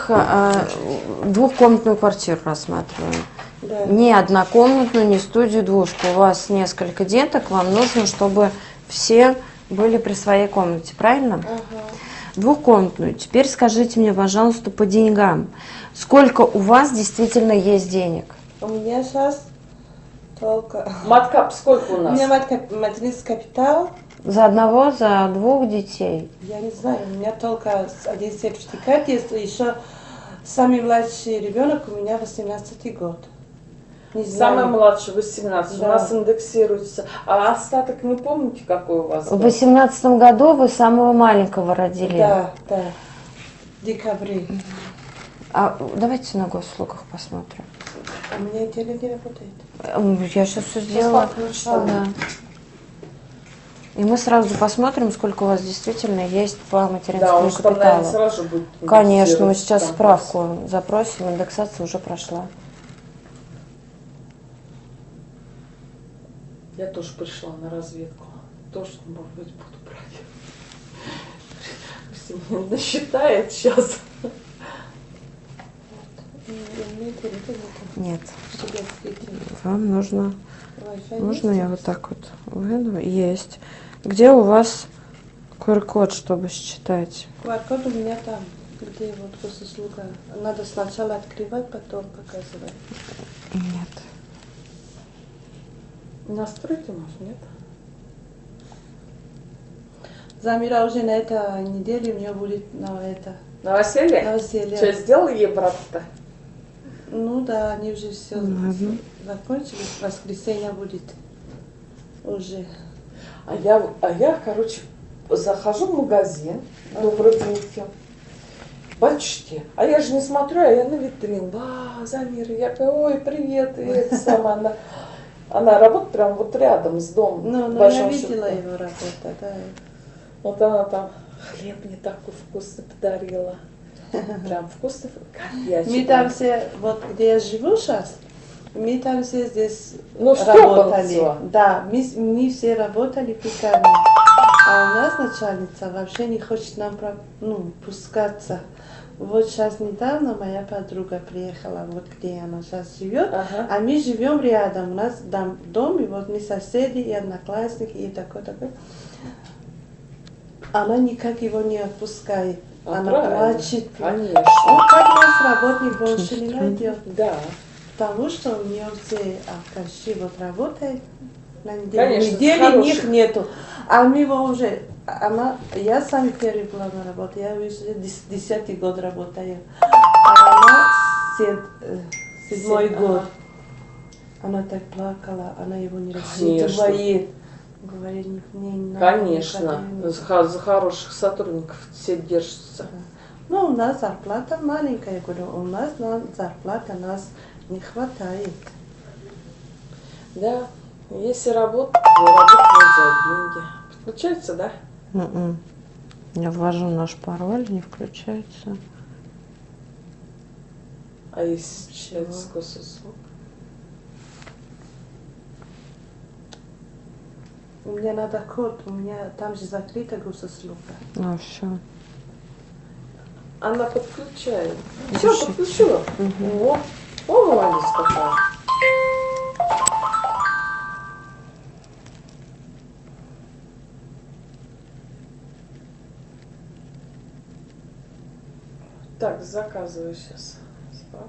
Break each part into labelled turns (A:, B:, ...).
A: во-первых, двухкомнатную квартиру рассматриваем.
B: Да.
A: Не однокомнатную, не студию, двушку. У вас несколько деток, вам нужно, чтобы все были при своей комнате, правильно?
B: Ага.
A: Двухкомнатную. Теперь скажите мне, пожалуйста, по деньгам. Сколько у вас действительно есть денег?
B: У меня сейчас только...
C: Маткап сколько у
B: У
C: нас?
B: меня материнский капитал.
A: За одного, за двух детей?
B: Я не знаю, у меня только один сертификат есть. Еще самый младший ребенок у меня 18-й год. Не знаю.
C: Самый младший 18,
B: Да.
C: у нас индексируется. А остаток не помните, какой у вас?
A: В 2018 году вы самого маленького родили.
B: Да, да. В декабре.
A: А давайте на госуслугах посмотрим.
B: У меня теле не работает.
A: Я сейчас все сделала. Да. И мы сразу посмотрим, сколько у вас действительно есть по
C: Да,
A: материнскому
C: он же там, наверное,
A: капиталу.
C: сразу будет.
A: Конечно, мы сейчас
C: там
A: справку запросим, индексация уже прошла.
C: Я тоже пришла на разведку. Тоже, может быть, буду брать. Если меня насчитает сейчас.
B: У меня теле
A: Нет,
B: нет.
A: вам нужно,
B: Wi-Fi
A: можно
B: есть?
A: я вот так вот выйду? Есть. Где у вас QR-код, чтобы считать?
B: QR-код у меня там, где вот госуслуга. Надо сначала открывать, потом показывать.
A: Нет.
C: Настройте, может, нет?
B: Замира уже на этой неделе у меня будет
C: Новоселье?
B: новоселье.
C: Что, сделал ей брат-то?
B: Ну да, они уже все
A: Ладно.
B: закончили. В воскресенье будет уже.
C: А я, короче, захожу в магазин, добрый день всем. Батюшки, а я же не смотрю, а я на витрину. Замира, я говорю, ой, привет, и это самое. Она работает прям вот рядом с домом.
B: Ну,
C: в
B: я
C: большом
B: видела
C: счету.
B: его работу, да.
C: Вот она там хлеб мне такой вкусный подарила. Прям вкусный, как я
B: Мы
C: считаю.
B: там все, вот где я живу сейчас, мы там все здесь
C: Ну,
B: работали.
C: Стёпанцева.
B: Да, мы все работали в пекарне. А у нас начальница вообще не хочет нам пускаться. Вот сейчас недавно моя подруга приехала, вот где она сейчас живет,
C: Ага.
B: а мы живем рядом. У нас дом, и вот мы соседи, и одноклассники, и такой. Она никак его не отпускает. Она
C: Правильно.
B: плачет.
C: Конечно.
B: Он как нас работник больше не найдет.
C: Да.
B: Потому что у нее все алкаши вот работают на неделю.
C: Конечно,
B: Недели
C: хороших.
B: них нету. А мы его уже, я сами первый была на работе, я уже 10-й год работаю. А она 7-й год. Она так плакала, она его не рассчитывает. Говорит, не надо.
C: Конечно. За хороших сотрудников все держатся.
B: Ну, у нас зарплата маленькая, я говорю, у нас зарплата нас не хватает.
C: Да. Если работать, то работать за деньги. Подключается, да?
A: Я ввожу наш пароль, не включается.
C: А если через госуслуг?
B: Мне надо код, у меня там же закрыта госуслуга.
A: Ну, все.
C: Она подключает.
A: Держите.
C: Все, подключила. О, молодец какая. Так, заказываю сейчас справку.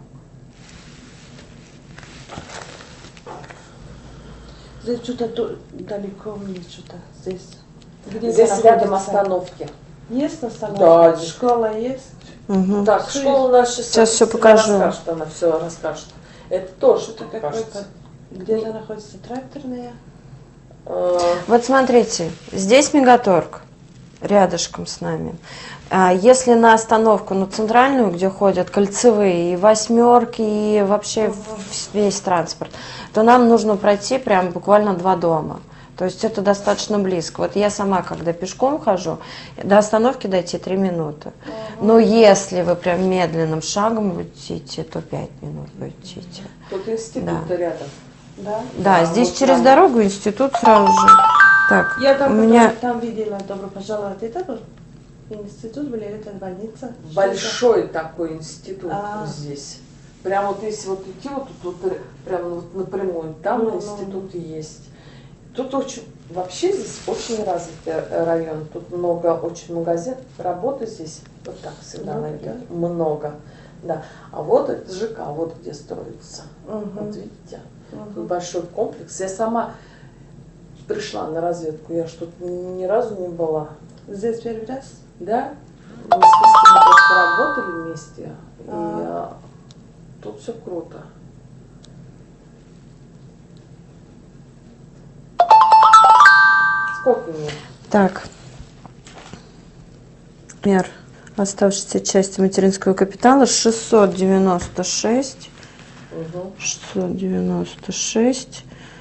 B: Здесь что-то далеко мне что-то здесь. Где
C: Здесь
B: это
C: рядом
B: находится?
C: остановки.
B: Есть остановка?
C: Да, здесь.
B: Школа есть?
C: Так,
B: Что
C: школа у нас сейчас,
A: Сейчас всё покажу.
C: Расскажет, она все расскажет. Это тоже
B: Что-то
C: покажется.
B: какое-то. Где-то находится тракторная.
A: Вот смотрите, здесь Мегаторг, рядышком с нами. Если на остановку, на центральную, где ходят кольцевые, и восьмерки, и вообще весь транспорт, то нам нужно пройти прям буквально 2 дома. То есть это достаточно близко. Вот я сама, когда пешком хожу, до остановки дойти 3 минуты. Но если вы прям медленным шагом будете идти, то 5 минут будете идти.
C: Тут институт
A: Да.
C: рядом.
B: Да?
A: Да,
C: Да,
A: здесь
C: вот
A: через
C: там.
A: дорогу институт сразу же. Так,
B: Я там,
A: у меня...
B: там видела, добро пожаловать. Это был? Институт или это больница?
C: Большой такой институт
B: А.
C: здесь. Прям вот если вот идти вот тут вот, прям вот напрямую, там институт есть. Тут очень, вообще здесь очень развитый район. Тут много, очень магазинов, работы здесь вот так всегда
B: Много,
C: найдете. Много, да. А вот это ЖК, вот где строится. Вот видите, тут большой комплекс. Я сама пришла на разведку, я что-то ни разу не была.
B: Здесь первый раз?
C: Да, мы с Кристиной просто работали вместе, и тут все круто. Сколько мне?
A: Так. Размер оставшейся части материнского капитала 696. 696.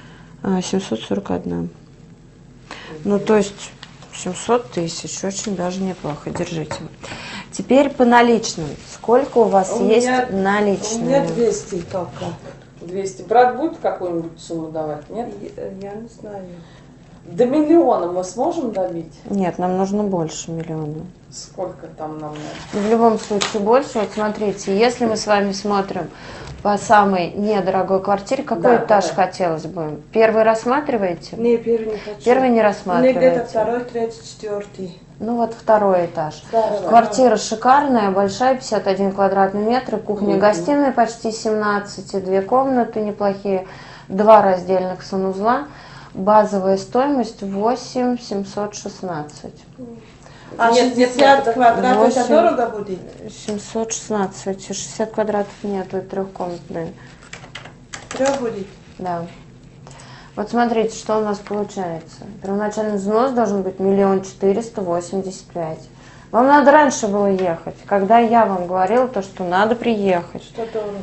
A: 741. Ну, то есть 700 тысяч, очень даже неплохо, держите. Теперь по наличным. Сколько у вас есть наличные?
C: У меня 200 только. 200. Брат будет какую-нибудь сумму давать, нет?
B: Я не знаю.
C: До миллиона мы сможем добить?
A: Нет, нам нужно больше миллиона.
C: Сколько там нам надо?
A: В любом случае больше. Вот смотрите, если мы с вами смотрим по самой недорогой квартире, какой этаж хотелось бы? Первый рассматриваете?
B: Не, первый не хочу.
A: Первый не
B: Мне
A: рассматриваете?
B: где-то второй, третий, четвертый.
A: Ну вот второй этаж.
B: Да.
A: Квартира шикарная, большая, 51 квадратный метр, кухня-гостиная почти 17, и 2 комнаты неплохие, 2 раздельных санузла. Базовая стоимость 8 716.
B: А
C: Нет,
B: 60 квадратов
A: 8.
B: это дорого будет?
A: 716, 60 квадратов нету, трехкомнатные.
B: 3 будет?
A: Да. Вот смотрите, что у нас получается. Первоначальный взнос должен быть 1 485 000. Вам надо раньше было ехать. Когда я вам говорила, то, что надо приехать.
B: Что дорого?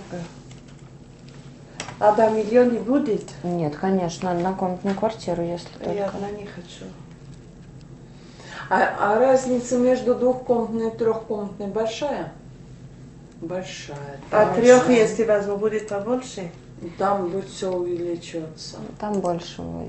B: А до миллиона не будет?
A: Нет, конечно, однокомнатную квартиру, если
B: Я
A: только.
B: одна не хочу.
C: А разница между двухкомнатной и трехкомнатной большая? Большая.
B: А
C: большая.
B: 3, если возьму, будет побольше?
C: Там будет все увеличиваться.
A: Там больше будет.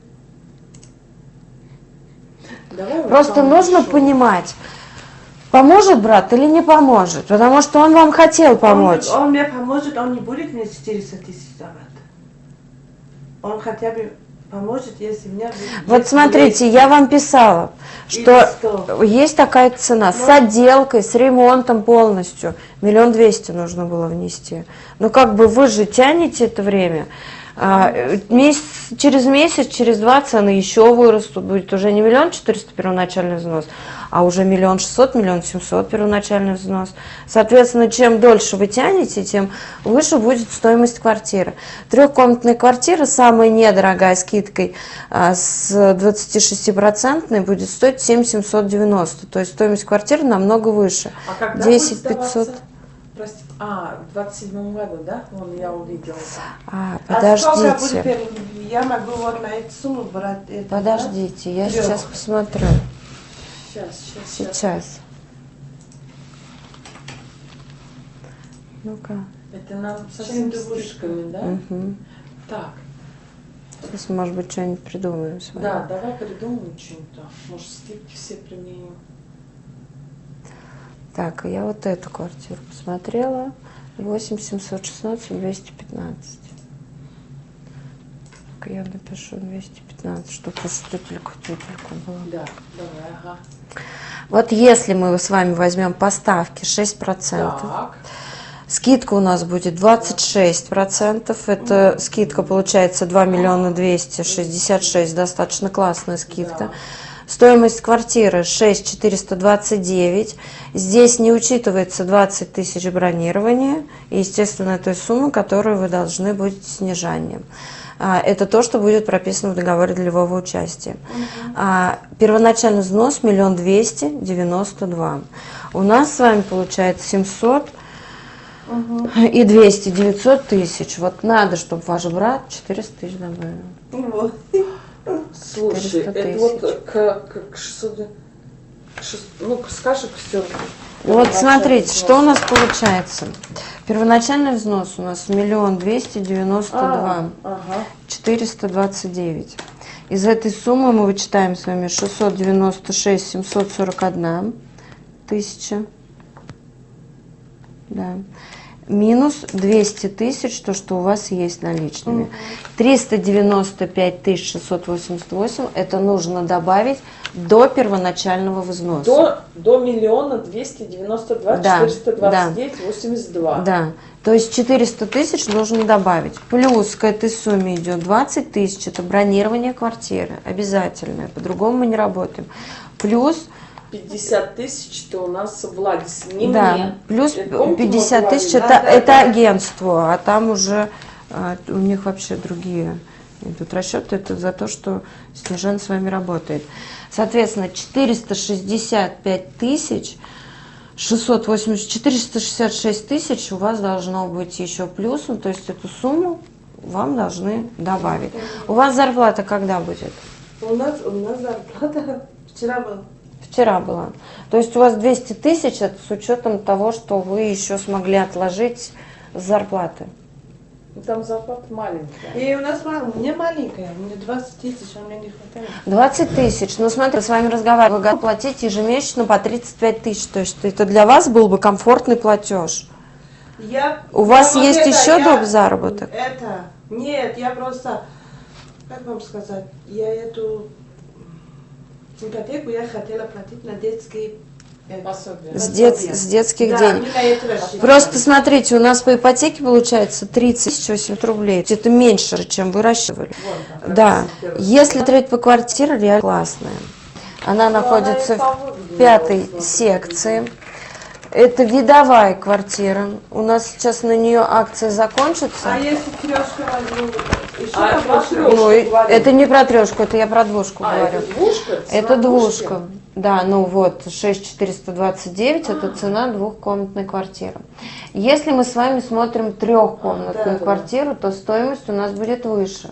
C: Давай
A: Просто
C: вот
A: нужно
C: большую.
A: понимать, поможет брат или не поможет. Потому что он вам хотел помочь.
B: Он мне поможет, он не будет мне 400 тысяч давать. Он хотя бы поможет, если у меня будет...
A: Вот смотрите, я вам писала, что есть такая цена с отделкой, с ремонтом полностью. 1 200 000 нужно было внести. Но как бы вы же тянете это время. Через месяц, через 2 цены еще вырастут. Будет уже не 1 400 000 первоначальный взнос, а уже 1 600 000, 1 700 000 первоначальный взнос. Соответственно, чем дольше вы тянете, тем выше будет стоимость квартиры. Трехкомнатная квартира, самая недорогая скидкой с 26% будет стоить 7 790 000. То есть стоимость квартиры намного выше.
C: А когда
A: 10
C: будет
A: 500.
C: сдаваться? Прости, в 27 году, да? Вон я увидела.
B: А сколько
A: Подождите.
B: будет, я могу вот на эту сумму брать это,
A: Подождите, я
B: Трёх.
A: сейчас посмотрю. Сейчас. Ну-ка.
C: Это нам со
B: Чем
C: всеми
B: ты будешь?
C: скидками, да?
A: Мгм.
C: Так,
A: Сейчас, может быть, что-нибудь придумаем с вами.
C: да, давай придумаем что-то. Может, скидки все применим.
A: Так, я вот эту квартиру посмотрела. 8 716 215. Так, я напишу 215, чтобы уж тютельку было.
C: Да, давай, ага.
A: Вот если мы с вами возьмем по ставке 6%,
C: Так,
A: скидка у нас будет 26%. Это скидка получается 2 266 000, достаточно классная скидка.
C: Да.
A: Стоимость квартиры 6 429. Здесь не учитывается 20 000 бронирования и, естественно, той суммы, которую вы должны будете снижанием. Это то, что будет прописано в договоре долевого участия. Первоначальный взнос 1 292 000. У нас с вами получается 700 и 200, 900 000. Вот надо, чтобы ваш брат 400 000 добавил.
B: Вот.
C: слушай,
A: 400
C: это
A: 000.
C: вот к 600... Ну, скажи все.
A: Вот смотрите, что у нас получается. Первоначальный взнос у нас 1 292 429. Из этой суммы мы вычитаем с вами 696 741. 1000. Да. Минус 200 тысяч, то, что у вас есть наличными. 395 688 это нужно добавить до первоначального взноса.
C: До 1 292
A: Да,
C: 429 82.
A: Да, то есть 400 тысяч нужно добавить. Плюс к этой сумме идет 20 тысяч, это бронирование квартиры, обязательное, по-другому мы не работаем. Плюс
C: 50 тысяч, это у нас Владис, не
A: да,
C: мне.
A: плюс
C: Помните,
A: 50 тысяч
C: мы говорили?
A: это агентство, а там уже у них вообще другие идут расчеты. Это за то, что Снежана с вами работает. Соответственно, 465 тысяч 680, 466 тысяч у вас должно быть еще плюсом, то есть эту сумму вам должны добавить. У вас зарплата когда будет?
B: У нас зарплата вчера была.
A: Вчера была. То есть у вас 200 тысяч, это с учетом того, что вы еще смогли отложить с зарплаты.
C: Там зарплата маленькая.
B: И у нас мне маленькая, мне 20 тысяч, а мне не хватает.
A: 20 тысяч. Ну, смотри, с вами разговариваю. Вы готовы платить ежемесячно по 35 тысяч. То есть это для вас был бы комфортный платеж. У вас есть еще доп. Заработок?
B: Нет, я просто, как вам сказать, я эту ипотеку я хотела платить на детские
C: Пособие.
A: С детских
B: да,
A: денег.
B: не на это рассчитывала.
A: Просто смотрите, у нас по ипотеке получается 38 рублей. Это меньше, чем вы рассчитывали.
B: Вот,
A: Да. Если смотреть по квартире, реально классная. Она находится в 5 секции. Это видовая квартира. У нас сейчас на нее акция закончится.
B: А если трешка возьму, еще
C: А,
B: побольше?
C: про трёшку
A: Ой,
C: говорим.
A: это не про трешку, это я про двушку говорю.
C: Это двушка?
A: Это
C: Цена
A: двушка. Да, ну вот, 6429 это цена двухкомнатной квартиры. Если мы с вами смотрим трехкомнатную
B: да.
A: квартиру, то стоимость у нас будет выше.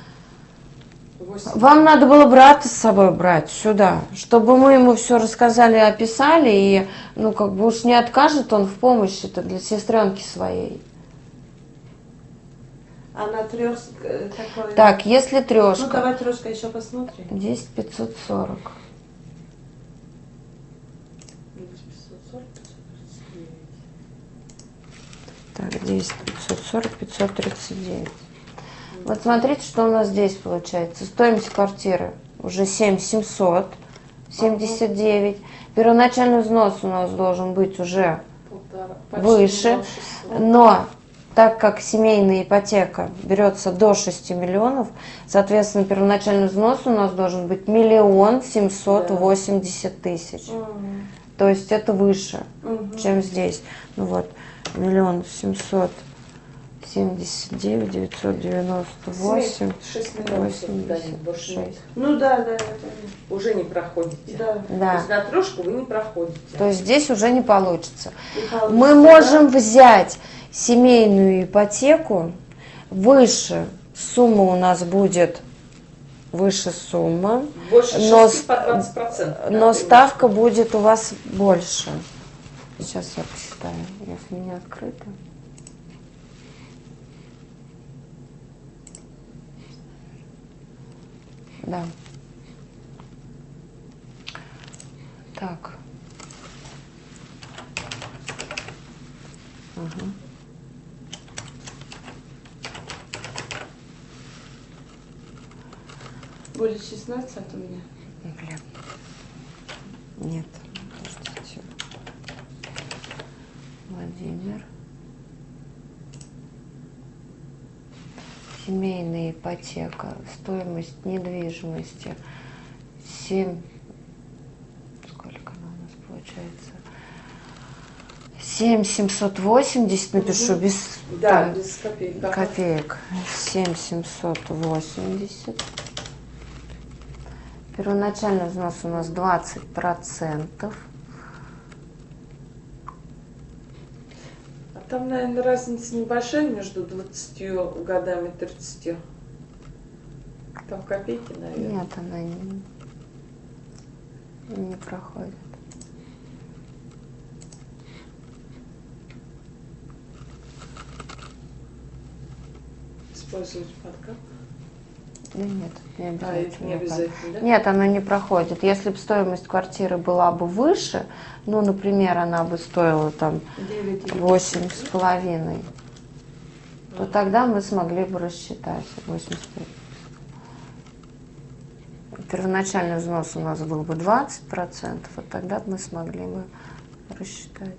C: 8.
A: Вам надо было брата с собой брать сюда, чтобы мы ему все рассказали, описали, и, ну, как бы уж не откажет он в помощи-то для сестренки своей.
B: А на трешке такой...
A: Так, если
B: Ну,
A: трешка,
B: давай трешка еще посмотрим.
A: 10 540.
C: 540, 539.
A: Так, 10 540, 539. Вот смотрите, что у нас здесь получается. Стоимость квартиры уже 7779. Первоначальный взнос у нас должен быть уже
C: Почти
A: выше.
C: 600.
A: Но так как семейная ипотека берется до 6 миллионов, соответственно, первоначальный взнос у нас должен быть 1 780 000. То есть это выше, чем здесь. Ну вот, 1 779 998
C: 6 миллионов дадим, больше нет.
A: 86.
B: Ну да, это...
C: Уже не проходите.
B: Да.
C: То
A: Да.
C: есть на трешку вы не проходите.
A: То есть здесь уже не получится.
B: И получится,
A: Мы можем взять семейную ипотеку, выше сумма у нас будет, выше сумма,
C: Больше
A: но
C: 6 по 20%.
A: но ставка будет у вас больше. Сейчас я посчитаю, если не открыто. Да. Так. Ага.
B: Будет 16 у меня.
A: Блин. Нет. Подождите. Владимир. Семейная ипотека. Стоимость недвижимости 7. Сколько она у нас получается? 7780 напишу без,
C: Да,
A: там,
C: без копеек. Да.
A: копеек. 7780. Первоначальный взнос у нас 20%.
C: А там, наверное, разница небольшая между 20 годами и 30. Там копейки, наверное.
A: Нет, она не проходит.
C: Использовать подкат.
A: Да нет, не
C: А, это
A: обязательно.
C: не обязательно, да?
A: Нет, она не проходит. Если бы стоимость квартиры была бы выше, ну, например, она бы стоила там 8,5, то тогда мы смогли бы рассчитать 85. Первоначальный взнос у нас был бы 20%, вот тогда бы мы смогли бы рассчитать.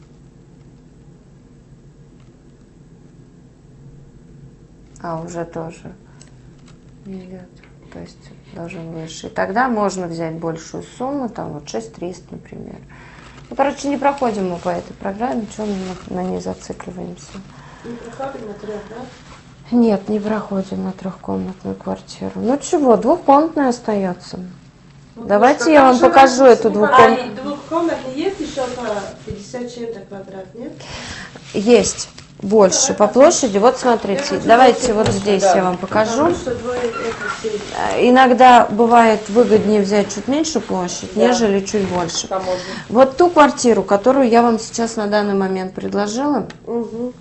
A: А уже тоже идет, то есть должен выше. И тогда можно взять большую сумму, там вот 6300, например. Ну, короче, не проходим мы по этой программе, что на ней зацикливаемся.
B: Не проходим на трех, да?
A: Нет, не проходим на трехкомнатную квартиру. Ну чего, двухкомнатная остается.
B: Ну,
A: Давайте я вам покажу эту двухкомнатную.
B: А двухкомнатная есть еще по 50 чем-то квадрат, нет?
A: Есть больше по площади. Вот смотрите, давайте вот здесь я вам покажу.
B: Потому что двое это 7.
A: Иногда бывает выгоднее взять чуть меньше площадь,
C: Да.
A: нежели чуть больше.
C: Там можно.
A: Вот ту квартиру, которую я вам сейчас на данный момент предложила,
B: Угу.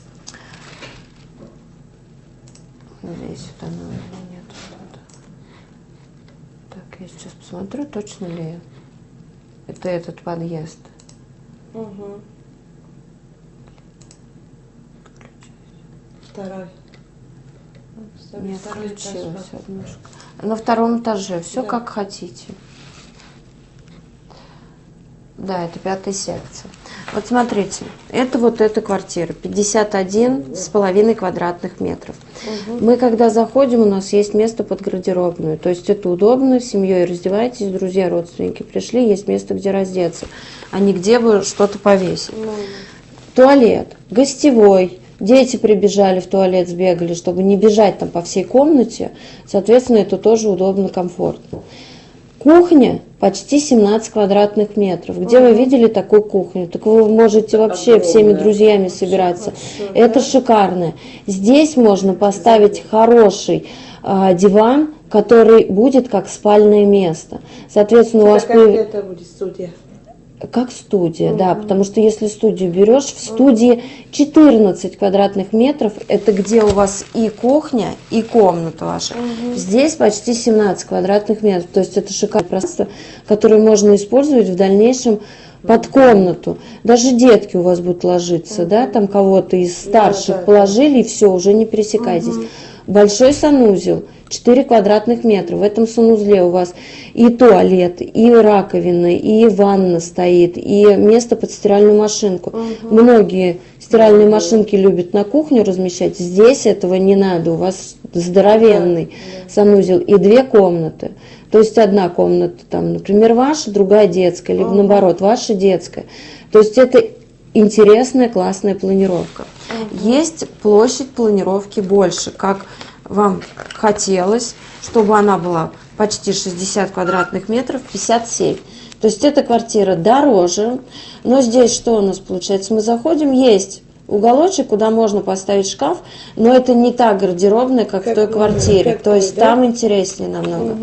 A: здесь вот она или нет. Так, я сейчас посмотрю, точно ли это этот подъезд.
B: Угу. Второй.
A: Не
B: Второй этаж,
A: отключилась
B: да.
A: однушка. На втором этаже, все
B: Да.
A: как хотите. Да, это 5-я секция. Вот смотрите, это вот эта квартира, 51,5 квадратных метров. Мы когда заходим, у нас есть место под гардеробную, то есть это удобно, с семьей раздеваетесь, друзья, родственники пришли, есть место, где раздеться, а не где вы что-то повесить. Туалет, гостевой. Дети прибежали в туалет, сбегали, чтобы не бежать там по всей комнате. Соответственно, это тоже удобно, комфортно. Кухня почти 17 квадратных метров. Где вы видели такую кухню? Так вы можете вообще всеми
C: Огромная.
A: друзьями собираться.
B: Большое,
A: Это
B: да?
A: шикарно. Здесь можно поставить хороший диван, который будет как спальное место. Соответственно, у вас
B: Это как это будет студия?
A: как студия, да, потому что если студию берешь, в студии 14 квадратных метров, это где у вас и кухня, и комната ваша. Здесь почти 17 квадратных метров, то есть это шикарное пространство, которое можно использовать в дальнейшем под комнату. Даже детки у вас будут ложиться, да, там кого-то из старших
B: да.
A: положили, и все, уже не пересекайтесь. Большой санузел, 4 квадратных метра. В этом санузле у вас и туалет, и раковина, и ванна стоит, и место под стиральную машинку. Многие стиральные машинки любят на кухню размещать. Здесь этого не надо. У вас здоровенный санузел и 2 комнаты. То есть одна комната, там, например, ваша, другая детская, либо наоборот, ваша детская. То есть это интересная, классная планировка. Есть площадь планировки больше, как вам хотелось, чтобы она была почти 60 квадратных метров, 57. То есть эта квартира дороже, но здесь что у нас получается? Мы заходим, есть уголочек, куда можно поставить шкаф, но это не та гардеробная, как в той квартире. То есть там интереснее намного.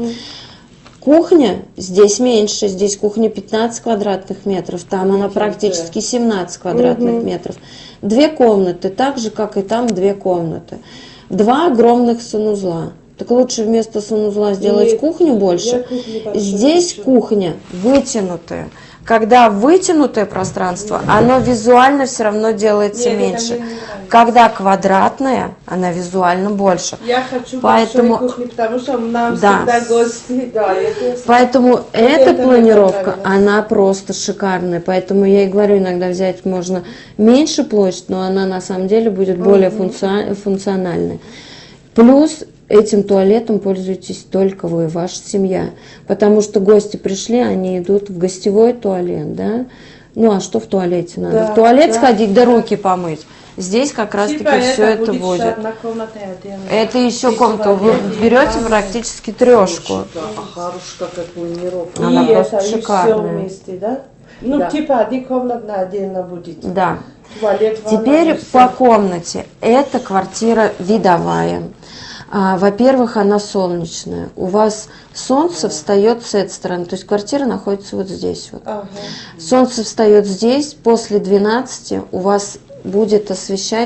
A: Кухня здесь меньше, здесь кухня 15 квадратных метров, там она практически 17 квадратных метров. 2 комнаты, так же, как и там 2 комнаты. 2 огромных санузла. Так лучше вместо санузла сделать
B: Нет,
A: кухню больше.
B: я кухню большую
A: Здесь
B: хочу.
A: кухня вытянутая. Когда вытянутое пространство, оно визуально все равно делается
B: Нет, это
A: меньше.
B: мне не нравится.
A: Когда квадратная, она визуально больше.
B: Я хочу
A: Поэтому-
B: большую кухню, потому что нам
A: Да.
B: всегда гости.
C: Да, это
A: Поэтому эта
B: это мне
A: планировка,
B: понравилось.
A: она просто шикарная. Поэтому я и говорю, иногда взять можно меньше площадь, но она на самом деле будет более функциональной. Плюс этим туалетом пользуетесь только вы, ваша семья. Потому что гости пришли, они идут в гостевой туалет, да? Ну а что в туалете надо?
B: Да,
A: В туалет
B: да,
A: сходить, да руки помыть. Здесь как раз таки все это будет.
B: одна комната отдельно.
A: Это еще
B: И
A: комната. Вы
B: туалет, и
A: берете
B: ванная.
A: практически трешку.
C: Да, а хорошая какая планировка.
A: Она
B: И
A: просто
B: это, и все
A: шикарная.
B: вместе, да? Ну,
C: Да.
B: типа один комнатная отдельно будет.
A: Да.
B: Туалет, ванна,
A: Теперь
B: и
A: по
B: всё.
A: комнате. Эта квартира видовая. Во-первых, она солнечная. У вас солнце встает с этой стороны, то есть квартира находится вот здесь. Вот.
B: Ага.
A: Солнце встает здесь, после 12 у вас будет освещать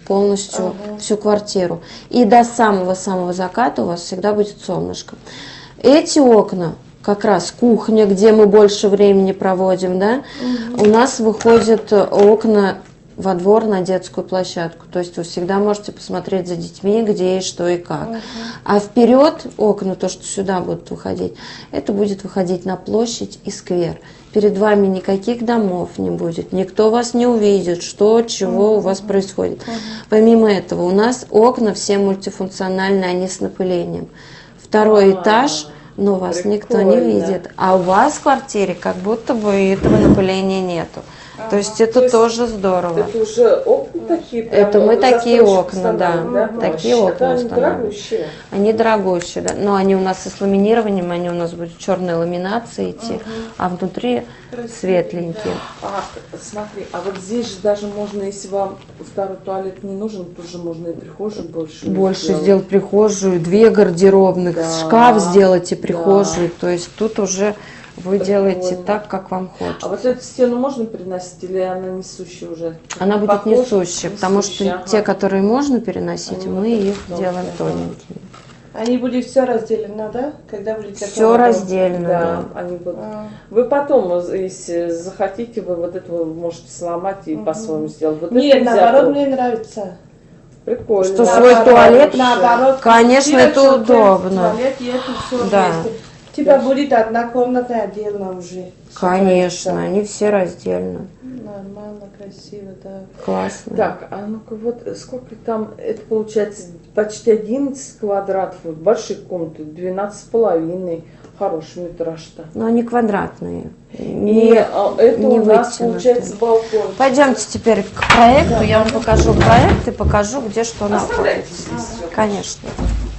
A: полностью всю квартиру. И до самого-самого заката у вас всегда будет солнышко. Эти окна, как раз кухня, где мы больше времени проводим, да, у нас выходят окна во двор на детскую площадку. То есть вы всегда можете посмотреть за детьми, где и что и как. А вперед окна, то, что сюда будут выходить, это будет выходить на площадь и сквер. Перед вами никаких домов не будет, никто вас не увидит, что, чего у вас происходит. Помимо этого, у нас окна все мультифункциональные, они с напылением. Второй этаж, но вас никто не видит. А у вас в квартире как будто бы этого напыления нету. То есть это тоже здорово.
C: Это уже окна такие?
A: Это мы такие окна, да. Такие окна
C: это они
A: устанавливаем.
C: дорогущие?
A: Они дорогущие, да. Но они у нас и с ламинированием, они у нас будут черной ламинацией идти, а внутри светленькие.
C: А, смотри, а вот здесь же даже можно, если вам второй туалет не нужен, тоже можно и прихожую больше
A: сделать прихожую, 2 гардеробных, шкаф сделать и прихожую. То есть тут уже вы делаете так, как вам хочется.
C: А вот эту стену можно переносить или она несущая уже?
A: Она будет несущая, потому что те, которые можно переносить, мы их делаем тоненькими.
B: Они будут все разделено, да? Когда будете
A: все раздельно, да.
C: Они будут. Вы потом, если захотите, вы вот это вы можете сломать и по-своему сделать. Вот
B: нет, наоборот, мне нравится.
C: Прикольно.
A: Что свой туалет,
B: наоборот,
A: конечно, это удобно.
B: Туалет, и это все
A: да.
B: вместе. Типа будет одна комната отдельно уже.
A: Конечно, они все раздельно.
B: Нормально, красиво, да.
A: Классно.
C: Так, а ну-ка вот сколько там, это получается почти 11 квадратов, вот большие комнаты, 12,5, хороший метраж-то.
A: Но они квадратные.
C: И это у нас получается балкон.
A: Пойдемте теперь к проекту, я вам покажу проект и покажу, где что находится. Конечно.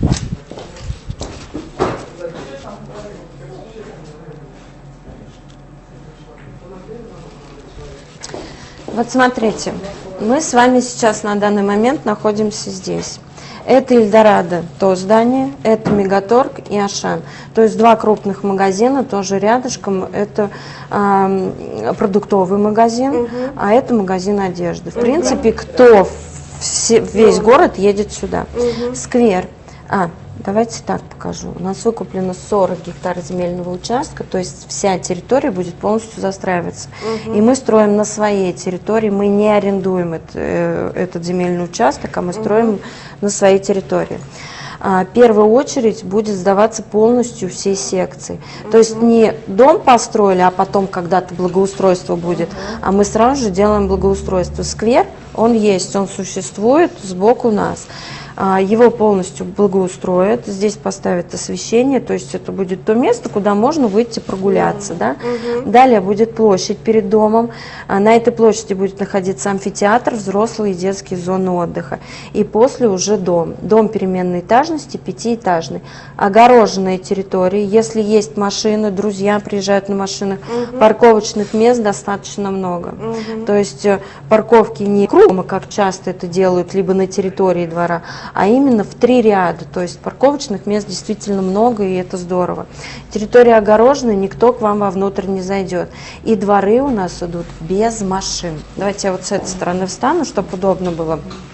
A: Вот смотрите, мы с вами сейчас на данный момент находимся здесь. Это Эльдорадо, то здание, это Мегаторг и Ашан. То есть 2 крупных магазина, тоже рядышком. Это продуктовый магазин, а это магазин одежды. В принципе, весь город едет сюда. Сквер. Давайте так покажу. У нас выкуплено 40 гектар земельного участка, то есть вся территория будет полностью застраиваться. И мы строим на своей территории, мы не арендуем этот земельный участок, а мы строим на своей территории. В первую очередь будет сдаваться полностью всей секции. То есть не дом построили, а потом когда-то благоустройство будет, а мы сразу же делаем благоустройство. Сквер, он есть, он существует сбоку нас. Его полностью благоустроят, здесь поставят освещение, то есть это будет то место, куда можно выйти прогуляться. Да? Далее будет площадь перед домом, на этой площади будет находиться амфитеатр, взрослые и детские зоны отдыха. И после уже дом. Дом переменной этажности, 5-этажный. Огороженные территории, если есть машины, друзья приезжают на машинах, парковочных мест достаточно много. То есть парковки не кругом, как часто это делают, либо на территории двора, а именно в 3 ряда, то есть парковочных мест действительно много, и это здорово. Территория огорожена, никто к вам вовнутрь не зайдет. И дворы у нас идут без машин. Давайте я вот с этой стороны встану, чтобы удобно было.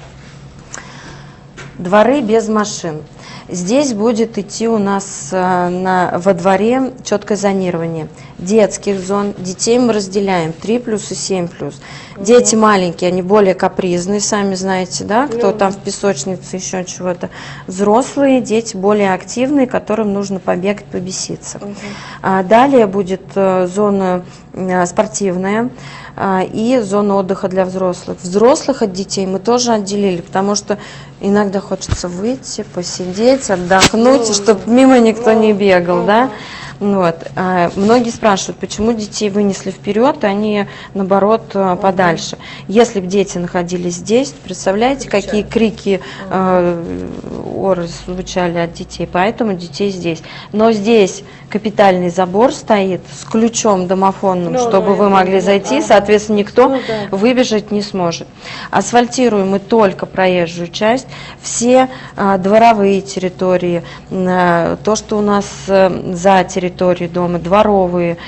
A: Дворы без машин. Здесь будет идти у нас во дворе четкое зонирование детских зон. Детей мы разделяем 3+ и 7+. Дети маленькие, они более капризные, сами знаете, да, кто там в песочнице, еще чего-то. Взрослые дети более активные, которым нужно побегать, побеситься. Далее будет зона спортивная и зона отдыха для взрослых. Взрослых от детей мы тоже отделили, потому что иногда хочется выйти, посидеть, отдохнуть, чтобы мимо никто не бегал, да. Вот. Многие спрашивают, почему детей вынесли вперед, а они, наоборот, подальше. Если бы дети находились здесь, представляете, какие крики оры звучали от детей, поэтому детей здесь. Но здесь капитальный забор стоит с ключом домофонным, чтобы вы могли зайти, соответственно, никто выбежать не сможет. Асфальтируем мы только проезжую часть, все дворовые территории, то, что у нас за территорией территории дома, дворовые,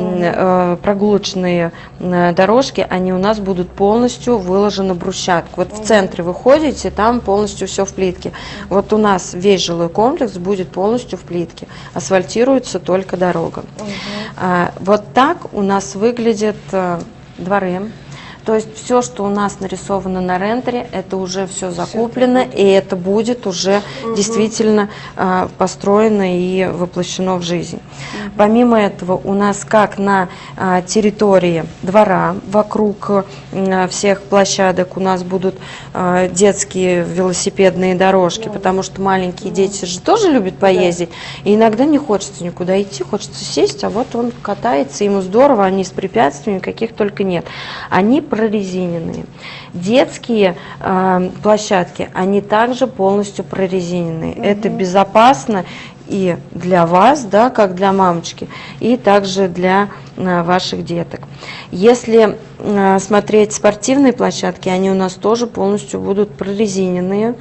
A: прогулочные дорожки, они у нас будут полностью выложены брусчаткой. Вот в центре вы ходите, там полностью все в плитке. Вот у нас весь жилой комплекс будет полностью в плитке. Асфальтируется только дорога. Вот так у нас выглядят дворы. То есть все, что у нас нарисовано на рендере, это уже все закуплено, и это будет уже действительно построено и воплощено в жизнь. Помимо этого, у нас как на территории двора, вокруг всех площадок у нас будут детские велосипедные дорожки, потому что маленькие дети же тоже любят поездить, и иногда не хочется никуда идти, хочется сесть, а вот он катается, ему здорово, они с препятствиями каких только нет. Они прорезиненные. Детские площадки, они также полностью прорезиненные. Это безопасно и для вас, да, как для мамочки, и также для ваших деток. Если смотреть спортивные площадки, они у нас тоже полностью будут прорезиненные.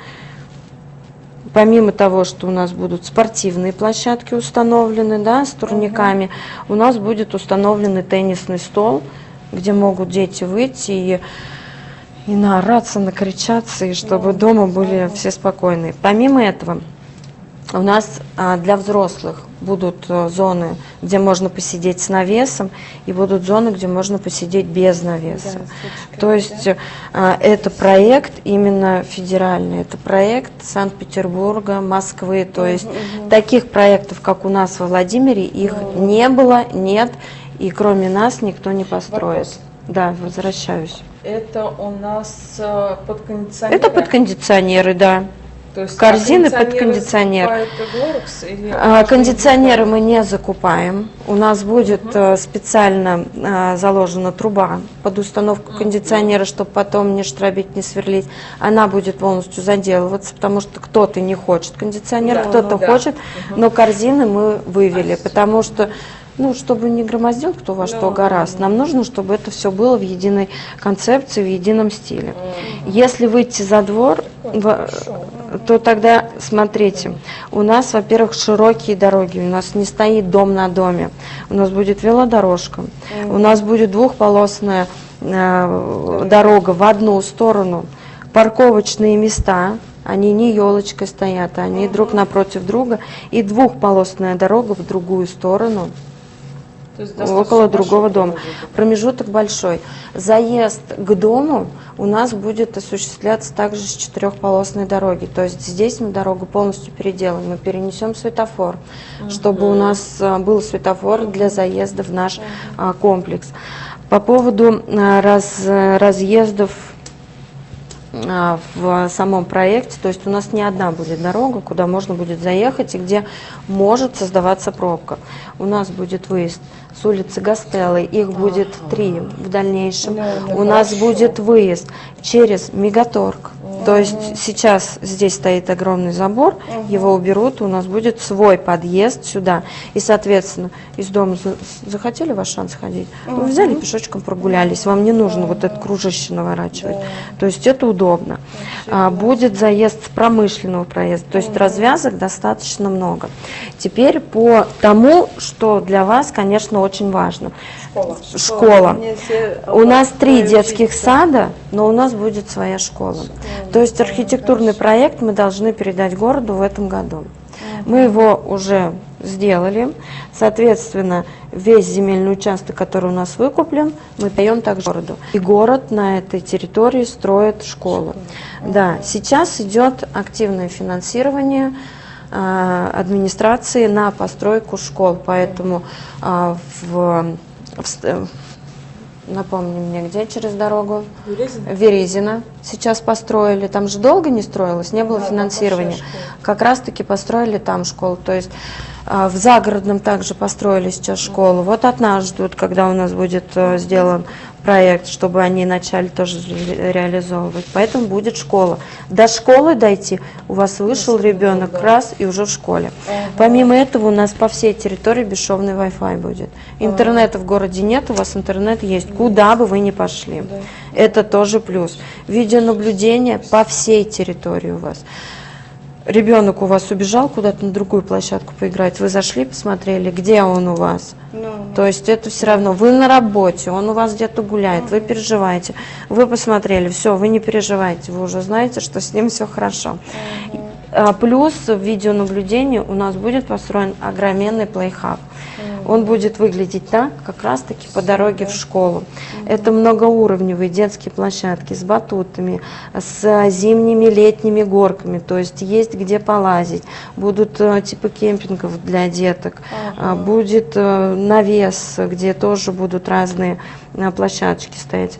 A: Помимо того, что у нас будут спортивные площадки установлены, да, с турниками, у нас будет установленный теннисный стол, где могут дети выйти и наораться, накричаться, и чтобы дома были все спокойные. Помимо этого, у нас для взрослых будут зоны, где можно посидеть с навесом, и будут зоны, где можно посидеть без навеса. То есть это проект именно федеральный, это проект Санкт-Петербурга, Москвы. То есть таких проектов, как у нас во Владимире, их не было, нет. И кроме нас никто не построит. Да, возвращаюсь.
C: Это у нас под кондиционеры? Это
A: под кондиционеры, да.
C: То есть
A: корзины под кондиционер. Кондиционеры мы не закупаем. У нас будет специально заложена труба под установку кондиционера, чтобы потом не штробить, не сверлить. Она будет полностью заделываться, потому что кто-то не хочет кондиционер, кто-то хочет, но корзины мы вывели, потому что чтобы не громоздил кто во что гораздо, нам нужно, чтобы это все было в единой концепции, в едином стиле. Если выйти за двор, то тогда, смотрите, у нас, во-первых, широкие дороги, у нас не стоит дом на доме, у нас будет велодорожка, у нас будет двухполосная дорога в одну сторону, парковочные места. Они не елочкой стоят, они друг напротив друга, и двухполосная дорога в другую сторону. Около другого дома. Промежуток большой. Заезд к дому у нас будет осуществляться также с четырехполосной дороги. То есть здесь мы дорогу полностью переделаем. Мы перенесем светофор, чтобы у нас был светофор для заезда в наш комплекс. По поводу разъездов в самом проекте, то есть у нас не одна будет дорога, куда можно будет заехать и где может создаваться пробка. У нас будет выезд с улицы Гастеллы, их будет 3 в дальнейшем. У нас будет выезд через Мегаторг. То есть сейчас здесь стоит огромный забор, его уберут, у нас будет свой подъезд сюда. И, соответственно, из дома захотели в Ашан сходить, вы взяли пешочком прогулялись, вам не нужно вот это кружище наворачивать. То есть это удобно. Будет заезд с промышленного проезда, то есть развязок достаточно много. Теперь по тому, что для вас, конечно, очень важно. Школа. У нас 3 детских сада, но у нас будет своя школа. То есть архитектурный проект мы должны передать городу в этом году. Мы его уже сделали. Соответственно, весь земельный участок, который у нас выкуплен, мы даем также городу. И город на этой территории строит школу. Да, сейчас идет активное финансирование администрации на постройку школ, поэтому напомни мне, где через дорогу? Веризино. Сейчас построили. Там же долго не строилось, не было финансирования. Как раз-таки построили там школу. То есть в Загородном также построили сейчас школу. Вот от нас ждут, когда у нас будет сделан проект, чтобы они начали тоже реализовывать. Поэтому будет школа. До школы дойти, у вас вышел ребенок раз и уже в школе. Помимо этого у нас по всей территории бесшовный Wi-Fi будет. Интернета в городе нет, у вас интернет есть, куда бы вы ни пошли. Это тоже плюс. Видеонаблюдение по всей территории у вас. ребенок у вас убежал куда-то на другую площадку поиграть, вы зашли, посмотрели, где он у вас. То есть это все равно, вы на работе, он у вас где-то гуляет, вы переживаете, вы посмотрели, все, вы не переживаете, вы уже знаете, что с ним все хорошо. Плюс в видеонаблюдении у нас будет построен огроменный плейхаб. Он будет выглядеть так, как раз-таки по дороге в школу. Это многоуровневые детские площадки с батутами, с зимними, летними горками, то есть есть где полазить. Будут типа кемпингов для деток, будет навес, где тоже будут разные площадочки стоять.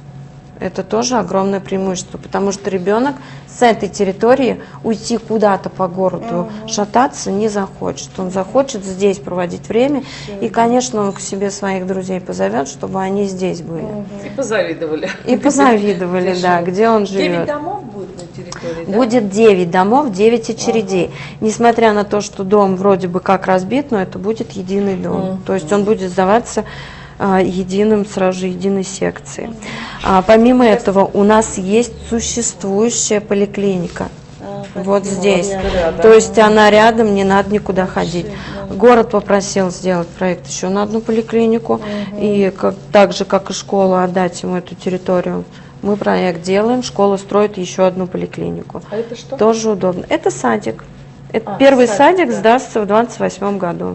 A: Это тоже огромное преимущество, потому что ребенок с этой территории уйти куда-то по городу, шататься не захочет. Он захочет здесь проводить время, и, конечно, он к себе своих друзей позовет, чтобы они здесь были.
C: И позавидовали.
A: И позавидовали, да, где он живет.
C: 9 домов будет на территории, да?
A: Будет 9 домов, 9 очередей. Несмотря на то, что дом вроде бы как разбит, но это будет единый дом. То есть он будет сдаваться единым, сразу же единой секции. Помимо этого у нас есть существующая поликлиника. Вот здесь. То есть она рядом, не надо никуда ходить. Город попросил сделать проект еще на одну поликлинику. И так же, как и школа, отдать ему эту территорию. Мы проект делаем, школа строит еще одну поликлинику.
C: А это что?
A: Тоже удобно. Это садик. Это первый садик, да, сдастся в 28 году.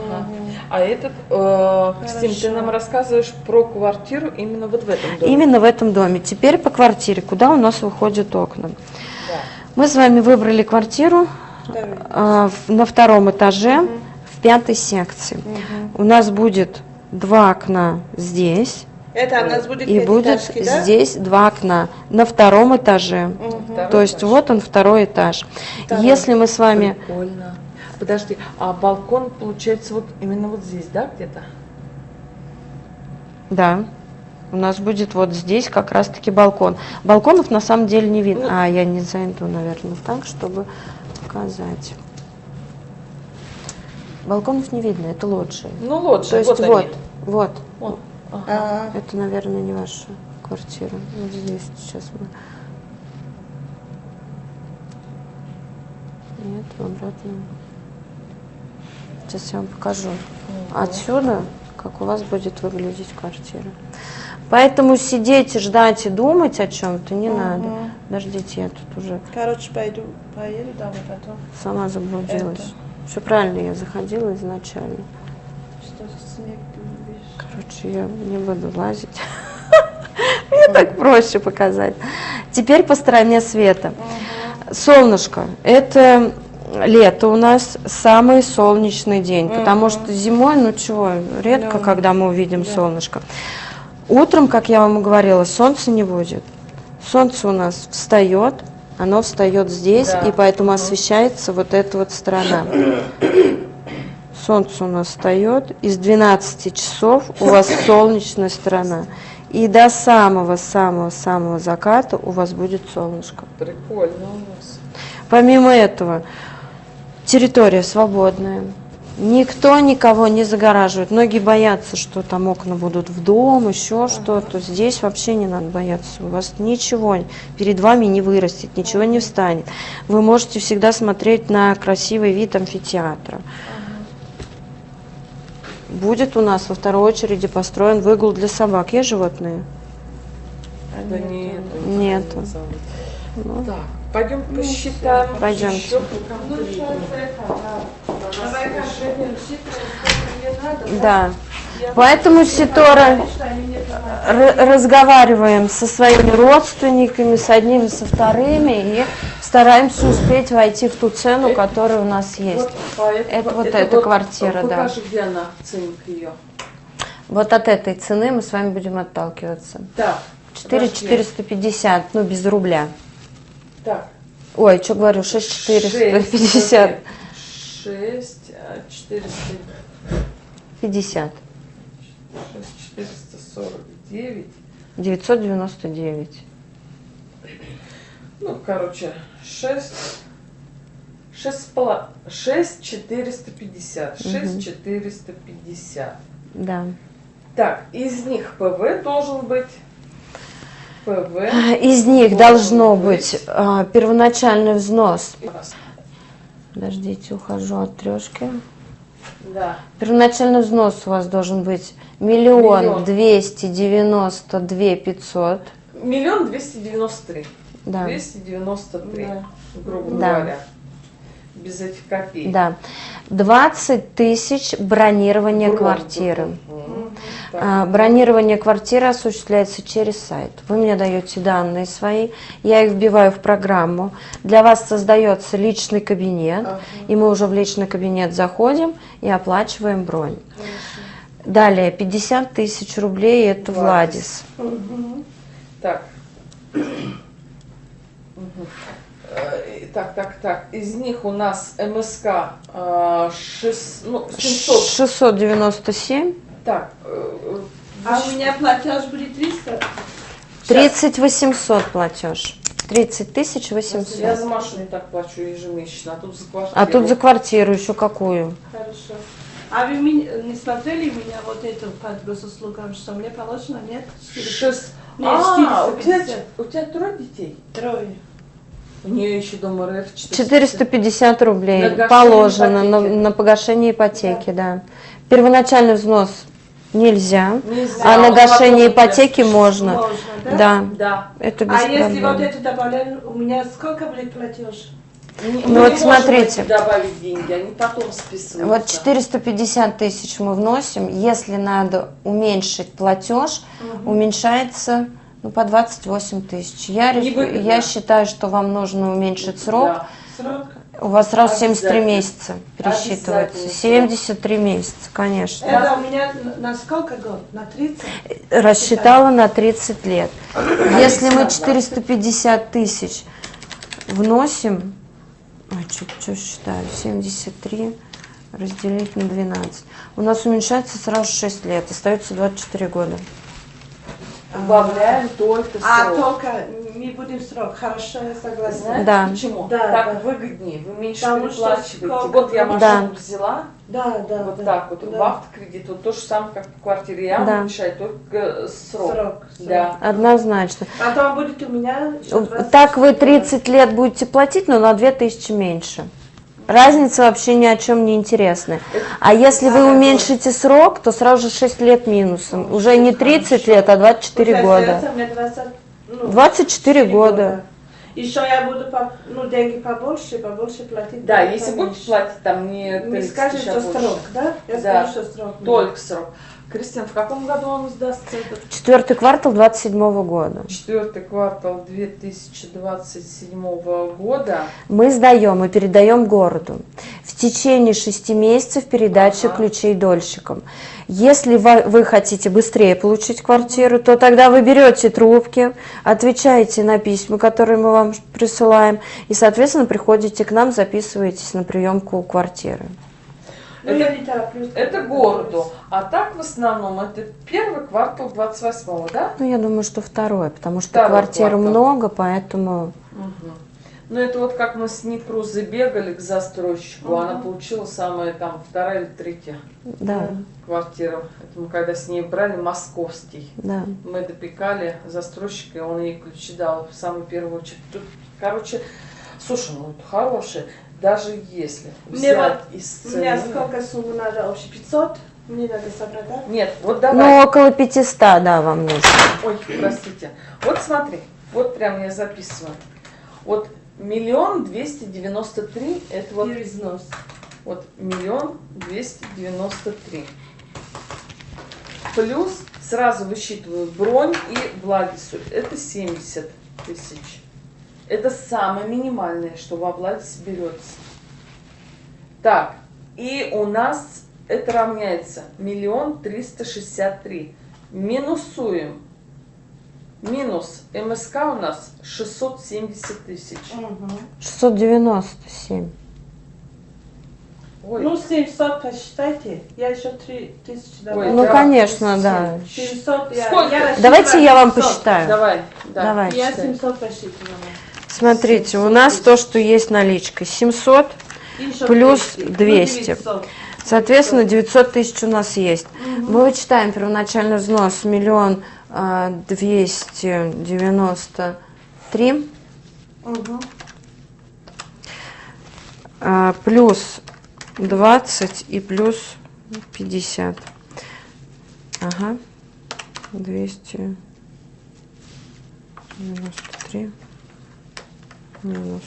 C: А этот, Кристина, ты нам рассказываешь про квартиру именно вот в этом доме?
A: Именно в этом доме. Теперь по квартире, куда у нас выходят окна. Да. Мы с вами выбрали квартиру на 2-м этаже в 5-й секции. У нас будет 2 окна здесь.
B: Это у нас будет
A: и будет
B: да?
A: здесь 2 окна на 2-м этаже. То есть вот он 2-й этаж. Если мы с вами...
C: Прикольно. Подожди, а балкон получается вот именно вот здесь, да, где-то?
A: Да. У нас будет вот здесь как раз-таки балкон. Балконов на самом деле не видно. Я не зайду, наверное, так, чтобы показать. Балконов не видно, это лоджии.
C: Ну, лоджии,
A: то есть
C: вот они.
A: Вот.
C: Ага.
A: Это, наверное, не ваша квартира. Вот здесь сейчас мы... Нет, обратно. Сейчас я вам покажу. Отсюда, как у вас будет выглядеть квартира. Поэтому сидеть и ждать и думать о чем-то не надо. Подождите, я тут уже...
B: Короче, поеду домой потом.
A: Сама заблудилась. Все правильно, я заходила изначально.
B: Что снег ты видишь?
A: Короче, я не буду лазить. Мне так проще показать. Теперь по стороне света. Солнышко. Это... Лето у нас самый солнечный день, потому что зимой, ну чего, редко, когда мы увидим солнышко. Утром, как я вам и говорила, солнца не будет. Солнце у нас встает, оно встает здесь, и поэтому освещается вот эта вот сторона. Солнце у нас встает, из 12 часов у вас солнечная сторона. И до самого-самого-самого заката у вас будет солнышко.
C: Прикольно у нас.
A: Помимо этого, территория свободная. Никто никого не загораживает. Многие боятся, что там окна будут в дом, еще что-то. Здесь вообще не надо бояться. У вас ничего перед вами не вырастет, ничего не встанет. Вы можете всегда смотреть на красивый вид амфитеатра. Будет у нас во второй очереди построен выгул для собак. Есть животные?
C: Да нет.
A: Нету.
C: Ну, так, пойдем посчитаем.
A: Пойдемте.
C: Еще
A: Да. Поэтому, Ситора, разговариваем со своими родственниками, с одними, со вторыми, и стараемся успеть войти в ту цену, которая у нас есть. Это эта квартира, да.
C: Покажи, где она, ценник ее.
A: Вот от этой цены мы с вами будем отталкиваться.
C: Так.
A: 4,450, ну без рубля.
C: Так.
A: Ой, что говорю, 6,450.
C: 6,449. 6,449.
A: 999.
C: Ну, короче, 6,450. 6,450.
A: Да.
C: Так, из них ПВ должен быть.
A: Из них должно быть первоначальный взнос Подождите, ухожу от трешки.
C: Да.
A: Первоначальный взнос у вас должен быть 1 292 500.
C: 1 293.
A: Да.
C: 293,
B: Да.
C: грубо
A: Да.
C: говоря. Без этих копеек.
A: Да. 20 тысяч бронирования
C: Брон.
A: квартиры.
C: Так.
A: Бронирование квартиры осуществляется через сайт. Вы мне даете данные свои, я их вбиваю в программу. Для вас создается личный кабинет, и мы уже в личный кабинет заходим и оплачиваем бронь. Далее 50 тысяч рублей это
C: Владис.
A: Владис.
C: Так. Так. Из них у нас МСК 700.
A: 697.
C: Так.
B: А у меня платеж будет 300.
A: 30 800 платеж. 30 тысяч 800.
C: Я за машину так плачу ежемесячно, а тут за квартиру.
A: А тут за квартиру еще какую?
B: Хорошо. А вы не смотрели меня вот эту по госуслугам, что мне положено, нет? Нет,
C: у
B: 450.
C: тебя трое детей?
B: Трое.
C: У нее еще дом РФ
A: 450 рублей
C: На гашение
A: положено
C: ипотеки.
A: на погашение ипотеки, да. Первоначальный взнос нельзя,
C: Нельзя,
A: а на
C: он
A: гашение
C: потом
A: ипотеки можно.
B: Можно, да?
A: Да,
C: Да.
A: это без
B: А если
A: проблем.
B: вот это добавляем, у меня сколько будет платеж?
A: Ну вот смотрите.
C: Добавить деньги, они потом списываются.
A: Вот 450 тысяч мы вносим, если надо уменьшить платеж, уменьшается по 28 тысяч.
C: Невыгодно.
A: Я считаю, что вам нужно уменьшить срок.
C: Да.
B: Срок?
A: У вас сразу 73
C: Обязательно.
A: месяца пересчитывается.
C: Обязательно.
A: 73 месяца, конечно.
B: Это у меня на сколько год? На 30?
A: Рассчитала на 30 лет. Если мы
C: да.
A: 450 тысяч вносим, что считаю, 73 разделить на 12, у нас уменьшается сразу 6 лет, остается 24 года.
C: Убавляем только срок.
B: Только не будем срок. Хорошо, я согласна.
C: Знаете
A: Да.
C: почему?
B: Да,
C: Так
B: да.
C: выгоднее, вы меньше
B: Потому что
C: переплачиваете.
B: сколько-
C: Вот я машину
A: Да.
C: взяла,
B: Да, да.
C: вот
B: да,
C: так вот,
B: да.
C: в автокредит, вот то же самое, как в квартире. Я
A: Да.
C: уменьшаю только срок.
B: Срок.
C: Да.
A: Однозначно.
B: Потом будет у меня... еще 20
A: Так вы
B: года.
A: 30 лет будете платить, но на 2000 меньше. Разница вообще ни о чем не интересная. А если вы уменьшите срок, то сразу же 6 лет минусом. Уже не 30 лет, а 24 года.
B: Получается, мне 20,
A: 24 года.
B: Еще я буду деньги побольше платить.
C: Да,
B: только
C: если будете
B: меньше.
C: платить там не
B: Не
C: 30
B: скажешь,
C: тысяч, а
B: что
C: больше.
B: срок, да? Я
C: Да.
B: скажу, что срок.
C: Только срок. Кристина, в каком году он сдастся этот?
A: 4-й квартал 27 года.
C: 4-й квартал 2027 года.
A: Мы сдаем и передаем городу. В течение 6 месяцев передачи ключей дольщикам. Если вы хотите быстрее получить квартиру, то тогда вы берете трубки, отвечаете на письма, которые мы вам присылаем, и, соответственно, приходите к нам, записываетесь на приемку квартиры.
B: Я не тороплюсь.
C: Это городу. А так в основном это первый квартал 28-го, да?
A: Ну, я думаю, что второй, потому что
C: Второй
A: квартир
C: квартал.
A: много, поэтому...
C: Ну это вот как мы с Днепрозой бегали к застройщику, она получила самая там 2-я или 3-я
A: Да,
C: квартира. Это мы когда с ней брали московский.
A: да.
C: Мы допекали застройщика, и он ей ключи дал в самую первую очередь. Тут, короче, слушай, ну это хорошее. Даже если
B: Мне
C: взять
B: вот,
C: из
B: у меня
C: цены...
B: сколько сумму надо? Вообще 500? Мне надо собрать, да?
C: Нет, вот давай.
A: Ну, около 500, да, вам нужно.
C: Ой, простите. Вот смотри, вот прям я записываю. Вот 1 293 это вот,
B: И взнос.
C: вот 1 293. Плюс сразу высчитываю бронь и Владису. Это 70 тысяч. Это самое минимальное, что во Владисе берется. Так, и у нас это равняется 1 363. Минусуем. Минус МСК у нас 670 тысяч.
A: 697.
C: Ой,
B: Ну, 700 посчитайте. Я еще 3000 добавила.
A: Ну,
C: да,
A: конечно, да.
B: 700
C: Сколько?
B: я
A: Давайте я вам
B: 700.
A: посчитаю.
C: давай, да.
A: Давай.
B: Я
A: считай.
B: 700 посчитывала.
A: Смотрите, у нас то, что есть наличкой, 700,
B: И еще
A: Плюс
B: 200.
A: 200.
B: 900.
A: соответственно, 900 тысяч у нас есть. Мы вычитаем первоначальный взнос 1 293.
B: Мгм.
A: плюс 20 и плюс 50. Ага. 293 минус.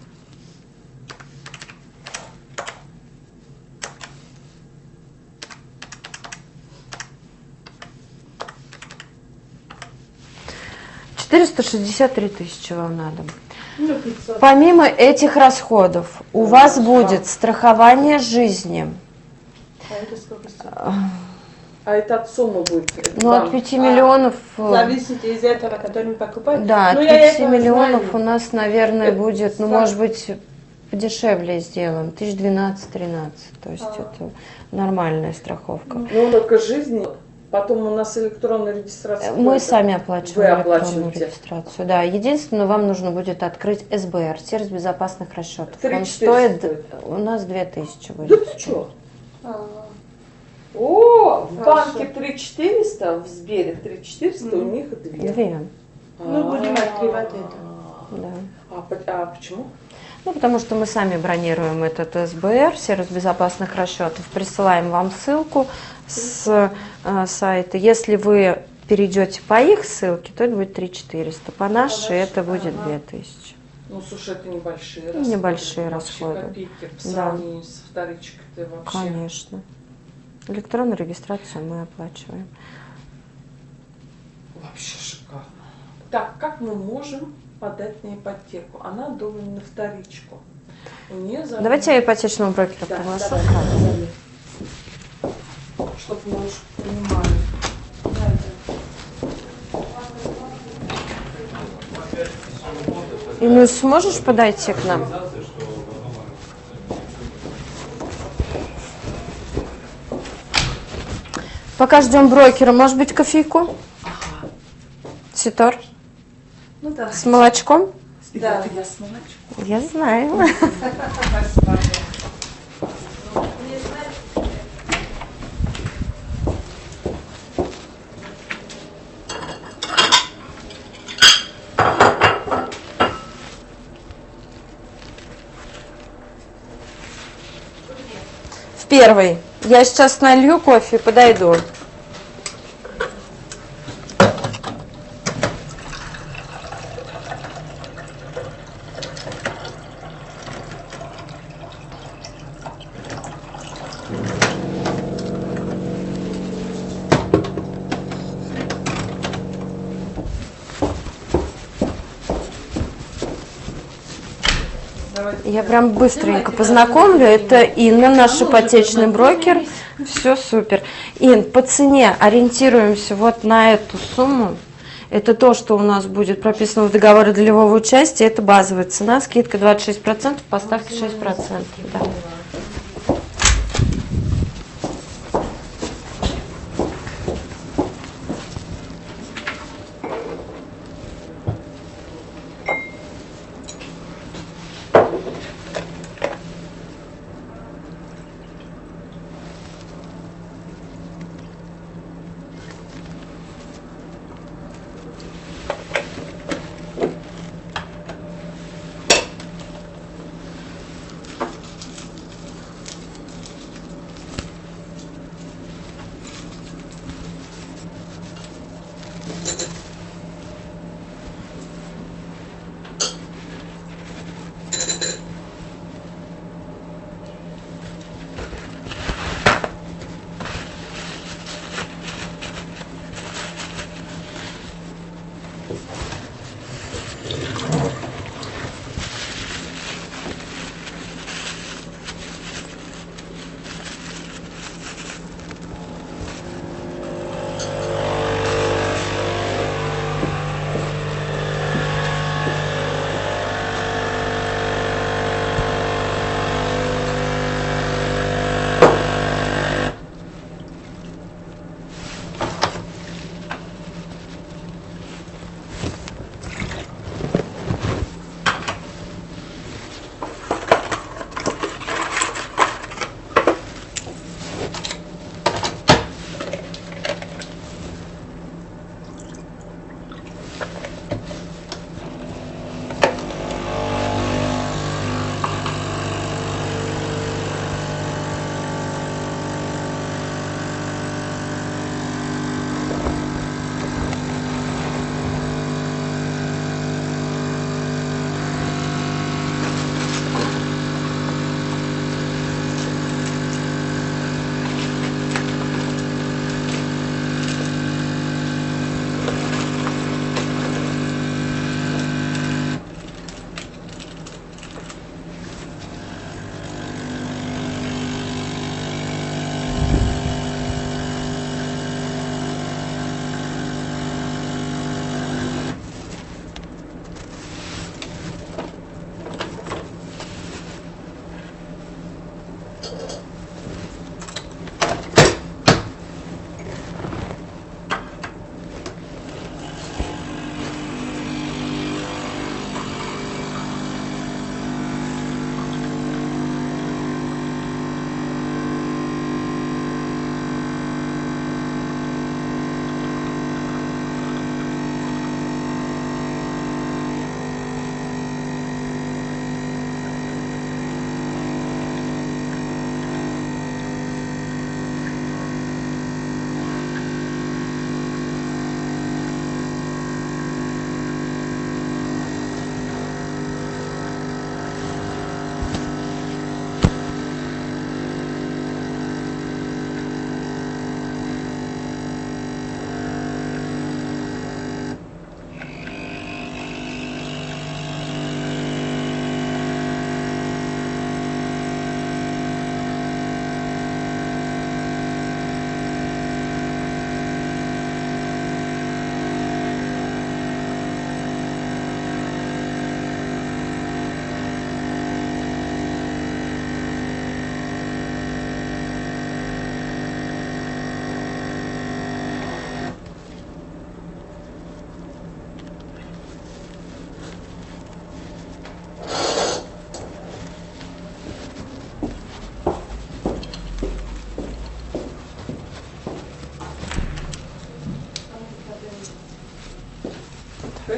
A: $463 вам надо.
B: Ну, 500.
A: Помимо этих расходов у вас будет страхование жизни.
B: А это сколько стоит?
C: А это от суммы будет? Это
A: Ну,
C: вам?
A: от 5 миллионов...
B: Зависит из этого, который мы покупаем.
A: Да, от
B: Ну,
A: 5
B: этого
A: миллионов
B: знаю.
A: у нас, наверное,
B: Это
A: будет, ну,
B: страх.
A: может быть, подешевле сделаем. 1012-13. То есть это нормальная страховка.
C: Ну, только жизнь. Потом у нас электронная регистрация.
A: Мы
C: будет.
A: сами оплачиваем
C: Вы
A: электронную
C: оплачиваете.
A: регистрацию. Да, единственное, вам нужно будет открыть СБР, сервис безопасных расчетов.
C: 3
A: Он
C: 400
A: стоит, у нас 2000
C: Да
A: будет.
C: ты что?
B: А,
C: О, в
B: Хорошо.
C: банке 3400, в Сбере 3400, у них 2.
A: Две,
B: Ну, будем открывать это.
A: да.
C: А почему?
A: Ну, потому что мы сами бронируем этот СБР, сервис безопасных расчетов, присылаем вам ссылку с сайта. Если вы перейдете по их ссылке, то это будет 3400. По нашей это будет 2000.
C: Ну, слушай, это небольшие
A: Ну,
C: расходы.
A: небольшие
C: Вообще
A: расходы.
C: копейки по
A: Да.
C: сравнению с вторичкой-то вообще.
A: Конечно. Электронную регистрацию мы оплачиваем.
C: Вообще шикарно. Так, как мы можем подать на ипотеку? Она должна на вторичку. У нее
A: Давайте я ипотечному брокеру
C: Да,
A: приглашу.
C: давай, чтобы мы уж понимали.
A: Инус, сможешь подойти к нам? Пока ждем брокера, может быть, кофейку? Ситор?
B: Ну да.
A: С молочком?
B: Да.
C: Я с молочком.
A: Я знаю. В первый. Я сейчас налью кофе и подойду. Я прям быстренько познакомлю. Это Инна, наш ипотечный брокер. Все супер. Ин, по цене ориентируемся вот на эту сумму. Это то, что у нас будет прописано в договоре долевого участия. Это базовая цена, скидка 26%, поставьте 6%. Да.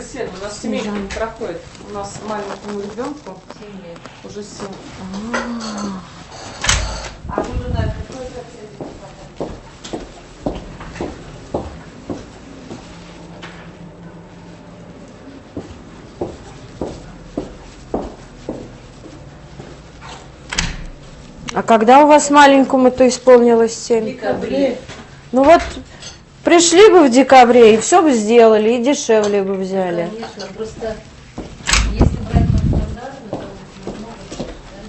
C: 7, у нас семейка не проходит. У нас маленькому ребенку
D: 7 лет.
C: уже 7.
B: А вы туда какой процент?
A: А когда у вас маленькому-то исполнилось
B: В
A: 7?
B: декабре.
A: Ну вот, пришли бы в декабре, и все бы сделали, и дешевле бы взяли.
D: Конечно, просто если брать по стандарту, то немного.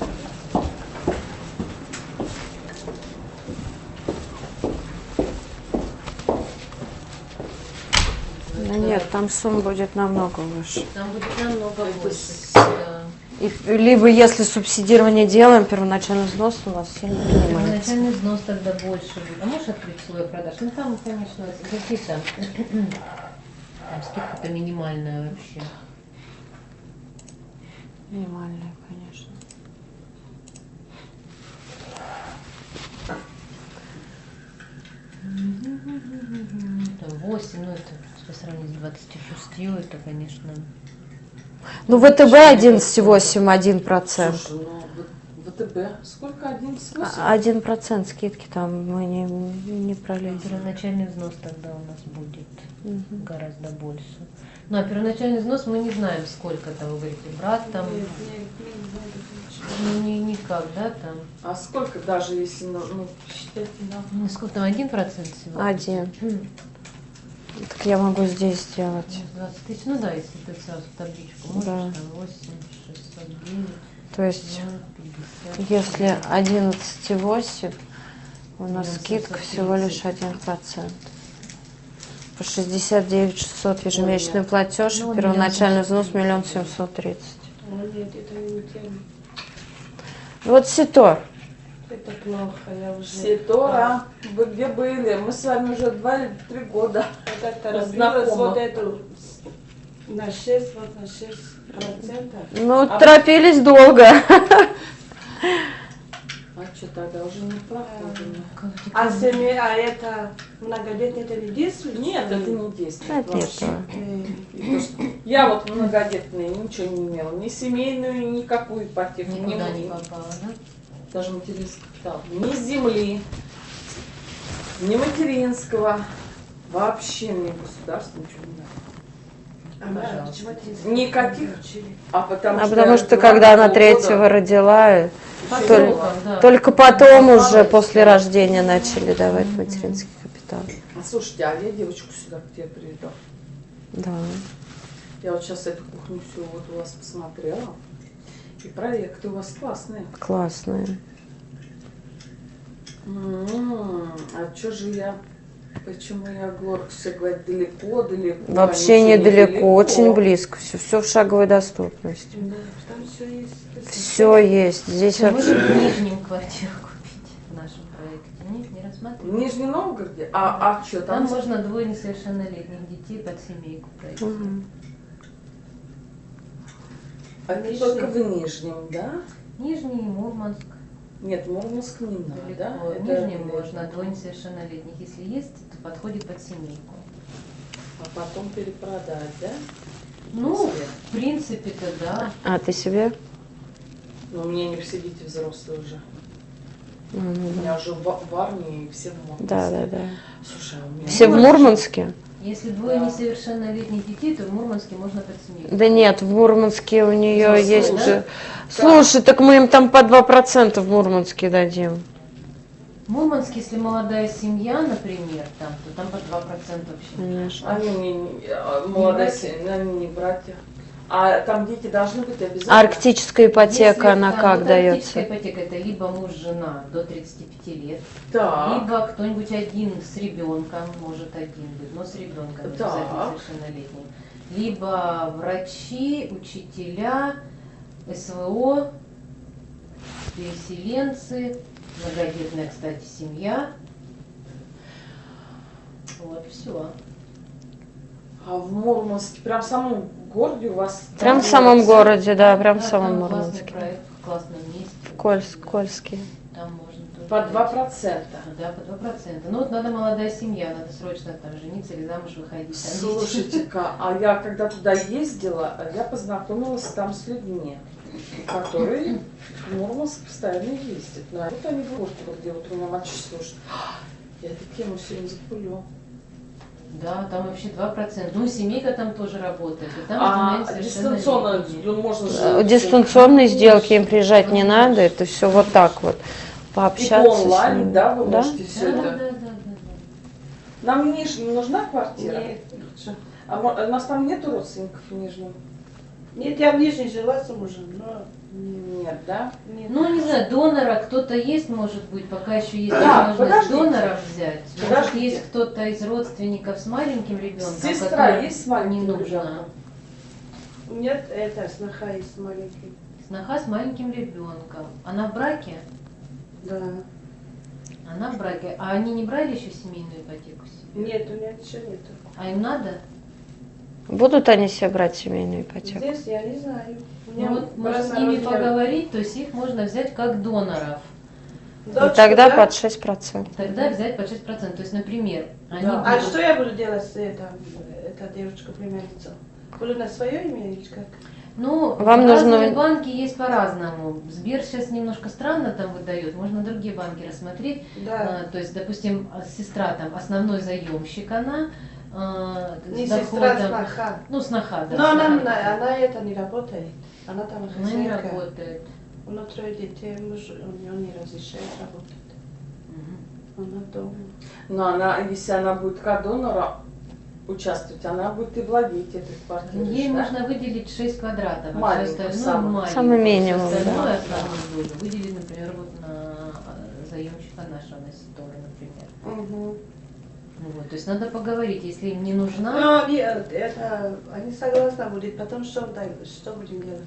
A: Ну нет, там сумма будет намного выше.
D: Там будет намного больше.
A: И, либо если субсидирование делаем, первоначальный взнос у вас сильно поднимается.
D: Первоначальный взнос тогда больше будет. А можешь открыть слой продаж? Ну там, конечно, какие-то там скидка-то минимальная вообще.
A: Минимальная, конечно.
D: Там 8, ну это по сравнению с 26, это, конечно.
A: Ну, ВТБ 11,8, 1%.
C: Слушай, ну ВТБ сколько? 11,8?
A: 1% скидки там мы не пролезем.
D: Первоначальный взнос тогда у нас будет гораздо больше. Ну а первоначальный взнос мы не знаем, сколько там, вы говорите, брат там, ну никак, да, там.
C: А сколько даже если, ну, считайте нам?
D: Ну сколько там, 1% всего?
A: 1. Так я могу здесь сделать.
D: 20 тысяч, ну да, если ты сразу в табличку можешь,
A: Да.
D: там 8, 609,
A: То есть,
D: 50.
A: если 11,8, у нас
D: Миллион
A: скидка
D: 730.
A: всего лишь 1%. По 69 600 ежемесячный платеж,
D: Ну,
A: первоначальный
D: 1
A: взнос 1 730.
B: Нет, это не тема.
A: Вот Ситор.
B: Это плохо, я уже...
C: Сетора, вы где были? Мы с вами уже 2 или 3 года.
B: Это разбилось
C: Знакомо.
B: вот эту на 6, вот на 6%.
A: Ну, торопились долго.
C: А что тогда уже не правда?
B: А семья, а это многодетный, это не действует?
C: Нет, это не действует
A: Это не
C: вообще.
A: то.
C: И то, что я вот многодетная, ничего не имела. Ни семейную, никакую ипотеку.
D: Никуда не
C: ни-
D: попала, да?
C: даже материнский капитал. Ни земли, ни материнского. Вообще мне государство ничего не дает.
B: А почему это
C: Никаких. А потому
A: А
C: что,
A: потому
C: я
A: что
C: родила
A: когда она
C: полгода,
A: третьего родила,
C: еще
A: Только-
C: не-
D: Да.
A: только потом уже после рождения начали давать материнский капитал.
C: А слушайте, а я девочку сюда к тебе приведу.
A: Да.
C: Я вот сейчас эту кухню всю вот у вас посмотрела. И проекты у вас классные.
A: Классные.
C: А что же я... Почему я говорю, все говорят далеко, далеко.
A: Вообще
C: а ничего
A: недалеко, очень близко. Все в шаговой доступности.
B: Да, там все есть.
A: Все есть. Здесь
D: Всё,
A: вообще...
D: можем в Нижнем квартиру купить в нашем проекте. Нет, не
C: В
D: рассматривали.
C: Нижнем Новгороде? А что
D: Там
C: там?
D: можно двое несовершеннолетних детей под семейку пройти.
A: Мгм.
C: Они только в Нижнем, да?
D: Нижний, Мурманск,
C: Нет, Мурманск не надо,
D: далеко.
C: да?
D: В
C: Это
D: Нижнем
C: далеко.
D: можно двое несовершеннолетних. Если есть, то подходит под семейку.
C: А потом перепродать, да?
D: Ну,
C: Если-
D: в принципе-то да.
A: А, ты себе?
C: Но мне не все дети взрослые уже.
A: Ну,
C: У
A: ну да.
C: меня уже в армии и все в Мурманске.
A: Да, да, да.
C: Слушай, а у меня...
A: Все в Мурманске?
D: Если двое
C: Да.
D: несовершеннолетних детей, то в Мурманске можно под семейку.
A: Да нет, в Мурманске у нее
C: Взрослые,
A: есть
C: да?
A: же... Слушай, так мы им там по 2% в Мурманске дадим.
D: В Мурманске, если молодая семья, например, там, то там по 2% вообще.
A: Конечно.
C: Они мне молодая
D: братья?
C: семья, они не братья. А там дети должны быть обязательно?
A: Арктическая ипотека,
D: Если
A: она
D: там
A: как
D: вот
A: дается?
D: арктическая ипотека, это либо муж, жена до 35 лет,
C: Так.
D: либо кто-нибудь один с ребенком, может один быть, но с ребенком, не
C: Так.
D: обязательно совершеннолетним. Либо врачи, учителя, СВО, переселенцы, многодетная, кстати, семья. Вот, все.
C: А в Мурманске, прям в самом городе у вас?
A: Прям в
C: там
A: самом
C: живется?
A: городе, да, прям в самом
D: там классный
A: Мурманске.
D: проект, в классном месте.
A: Кольский.
D: Там можно тоже.
C: По 2%.
D: Да, по 2%. Ну вот надо молодая семья, надо срочно там жениться или замуж выходить. Там
C: Слушайте-ка, а я когда туда ездила, я познакомилась там с людьми, которые в Мурманск постоянно ездят. Ну, а вот они в Ложках, где вот у меня мальчик слушает. Я такие, мы сегодня запулю.
D: Да, там вообще 2%. Ну, семейка там тоже работает. И там
C: Дистанционно можно же...
A: Дистанционные сделки им приезжать не надо, это все вот так вот. Пообщаться
C: И по онлайн,
A: с ними.
C: да, вы
A: Да?
C: можете все
D: Да,
C: это.
D: да.
C: Нам в Нижнем нужна квартира?
B: Нет.
C: А у нас там нету родственников в Нижнем?
B: Нет, я в Нижней жила с мужем, но
C: Нет, да?
B: нет.
D: Ну, не знаю, донора кто-то есть, может быть, пока еще есть
C: Да,
D: возможность
C: подождите.
D: доноров взять. Может,
C: Подождите.
D: есть кто-то из родственников с маленьким ребенком,
C: Сестра
D: которому
C: есть с маленьким
D: не нужно.
C: ребенком?
B: У меня это сноха есть маленький.
D: Сноха с маленьким ребенком. Она в браке?
B: Да.
D: Она в браке. А они не брали еще семейную ипотеку себе?
B: Нет, у меня ничего нету.
D: А им надо?
A: Будут они себе брать семейную ипотеку?
B: Здесь я не знаю. У
D: Ну,
B: меня
D: вот можно с ними поговорить, то есть их можно взять как доноров.
A: И
B: дочка,
A: тогда
B: да?
A: под 6%.
D: Тогда взять по 6%. То есть, например, они
C: Да.
B: А
D: будут-
B: что я буду делать с этой девочкой-племянницей? Буду на свое имя или как?
D: Ну,
A: Вам
D: разные
A: нужно-
D: банки есть по-разному. Сбер сейчас немножко странно там выдает, можно другие банки рассмотреть.
B: Да.
D: То есть, допустим, сестра там основной заемщик, она
B: Не
D: с
B: сестра,
D: доходом-
B: сноха.
D: Ну, сноха, да.
B: Но она
D: сноха.
B: это не работает. Она там
D: Она не
B: хозяйка.
D: работает.
B: У нее 3 детей, муж он не разрешает работать.
D: Мгм.
B: Она дома.
C: Но она, если она будет как донора участвовать, она будет и владеть этой квартирой.
D: Ей
C: да?
D: нужно выделить 6 квадратов,
C: Маленькую,
D: а все
C: самую.
D: остальное
A: Самый минимум,
D: все остальное
C: да.
D: основную долю выделить, например, вот на заемщика нашего, на Ситоры, например.
B: Угу.
D: Ну вот, то есть надо поговорить, если им не нужна.
B: Но это, они согласны будут, потом что будем делать?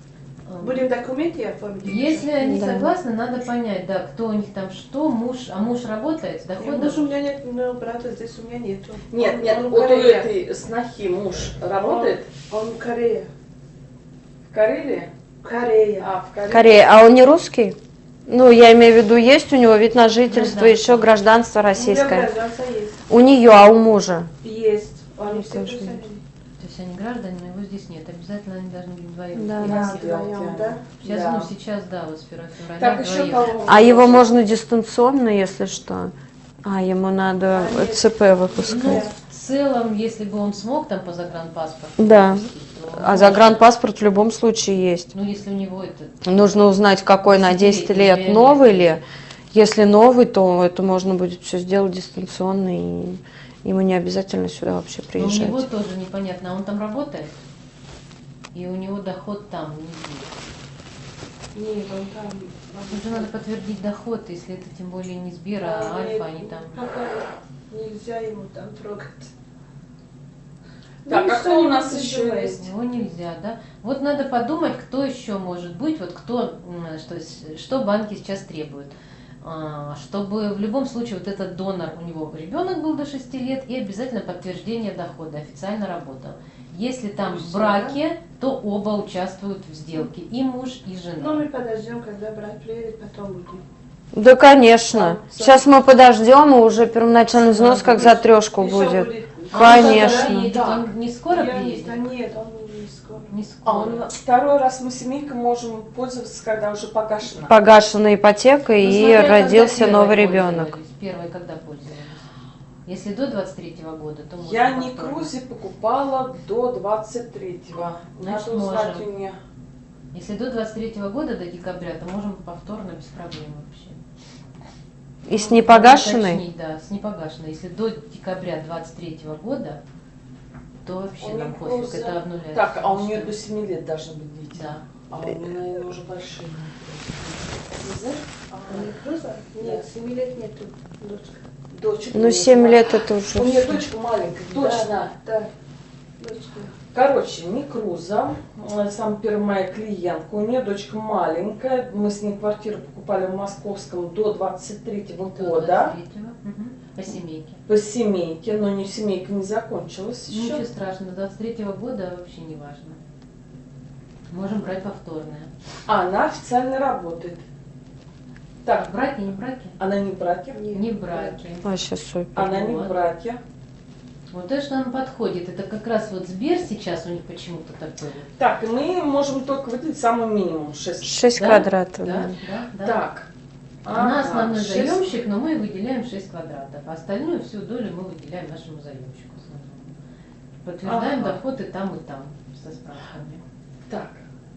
B: Будем документы оформить?
D: Если они
A: Да.
D: согласны, надо понять, да, кто у них там что, муж, а муж работает с доходом.
B: Муж у меня нет, но брата здесь у меня нету.
C: Нет,
B: Он-
C: нет,
B: он в
C: вот у
B: Корее.
C: этой снохи муж работает
B: Он в Корее.
C: в Карелии?
B: Корея.
C: А, в Корее.
A: Корея, а он не русский? Ну, я имею в виду, есть у него вид на жительство,
D: Гражданство.
A: еще гражданство
B: У меня
A: российское.
B: гражданство есть.
A: У нее, а у мужа?
B: Есть. Они все
A: Тоже
B: присоединены.
D: То есть они граждане, но его здесь нет. Обязательно они должны быть вдвоем.
A: Да.
B: Да,
C: Сделки.
B: вдвоем, да?
D: Сейчас,
C: Да.
D: ну сейчас, да, вот с 1 февраля
C: Так, еще
D: вдвоем.
C: кого?
A: А его можно дистанционно, если что? А, ему надо
B: А, нет.
A: ЦП
D: Ну,
A: выпускать.
D: в целом, если бы он смог там по загранпаспорту.
A: Да.
D: выпустить, то
A: А
D: можно.
A: загранпаспорт в любом случае есть.
D: Ну, если у него это...
A: Нужно узнать, какой на 10 лет,
D: Десятилетний
A: новый
D: биометрик.
A: ли. Если новый, то это можно будет все сделать дистанционно, и ему не обязательно сюда вообще
D: Но у
A: приезжать.
D: него тоже непонятно, он там работает? И у него доход там, не здесь.
B: Нет, он там.
D: Тут же надо подтвердить доход, если это тем более не Сбер, а
B: нет,
D: Альфа, они там...
B: пока нельзя ему там трогать.
C: Так,
B: Ну,
C: а кто у нас
B: что-нибудь
C: еще
B: придумаем.
C: есть?
D: Его нельзя, да? Вот надо подумать, кто еще может быть, вот кто, что банки сейчас требуют. Чтобы в любом случае вот этот донор, у него ребенок был до 6 лет и обязательно подтверждение дохода, официально работал. Если там в браке, то оба участвуют в сделке, и муж, и
B: Ну,
D: жена.
B: мы подождем, когда брат приедет, потом будем.
A: Да, конечно. Сейчас мы подождем, и уже первоначальный взнос как за трешку
B: Еще
A: будет.
D: А он когда
A: Конечно.
D: приедет?
C: Да.
D: Он не скоро
B: Я не
D: приедет?
B: знаю, нет, он не скоро.
D: Не
C: А
D: скоро.
C: он второй раз мы семейкой можем пользоваться, когда уже погашена.
A: Погашена ипотека,
D: Ну,
A: и
D: смотря, когда
A: родился
D: первой
A: новый ребенок.
D: пользовались. Первой когда пользовались? Если до 23-го года, то можно
C: Я не
D: повторно.
C: Крузи покупала до 23-го.
D: Значит,
C: Надо узнать
D: можем.
C: у нее.
D: Если до 23-го года, до декабря, то можем повторно без проблем вообще.
A: И с непогашенной?
D: Уточнить, да, с непогашенной. Если до декабря 23-го года, то вообще
C: У
D: нам
C: них
D: пофиг,
C: Крузи.
D: это обнуляется.
C: Так, а у нее
D: Всё.
C: до 7 лет должны быть дети.
D: Да.
C: А у меня, наверное, уже большие. Не знаешь?
B: Не просто? Нет, 7 лет нету, дочка.
C: Дочка.
A: Ну, 7 лет это уже
C: У нее
A: всё.
C: дочка маленькая, точно.
B: Да, дочка.
C: Короче, не Круза, сам первая моя клиентка, у нее дочка маленькая, мы с ней квартиру покупали в Московском до 23-го
D: До
C: года
D: 23-го. Мгм. По семейке.
C: по семейке, но семейка не закончилась еще.
D: Ничего страшного, до 23-го года вообще не важно. Можем брать повторное.
C: А она официально работает. Так,
D: Браки, не браки?
C: она не в браке.
D: Не в браке.
A: Вообще супер.
C: Она не в
D: Вот.
C: браке.
D: Вот то, что нам подходит, это как раз вот Сбер сейчас у них почему-то такой. Вот.
C: Так, и мы можем только выделить самый минимум 6.
A: 6
D: Да?
A: квадратов.
D: Да,
A: Да.
D: да, да.
C: Так.
D: Она основной
C: 6.
D: заемщик, но мы выделяем 6 квадратов. А остальную всю долю мы выделяем нашему заемщику. Подтверждаем
C: Ага.
D: доходы там и там со справками.
C: Так,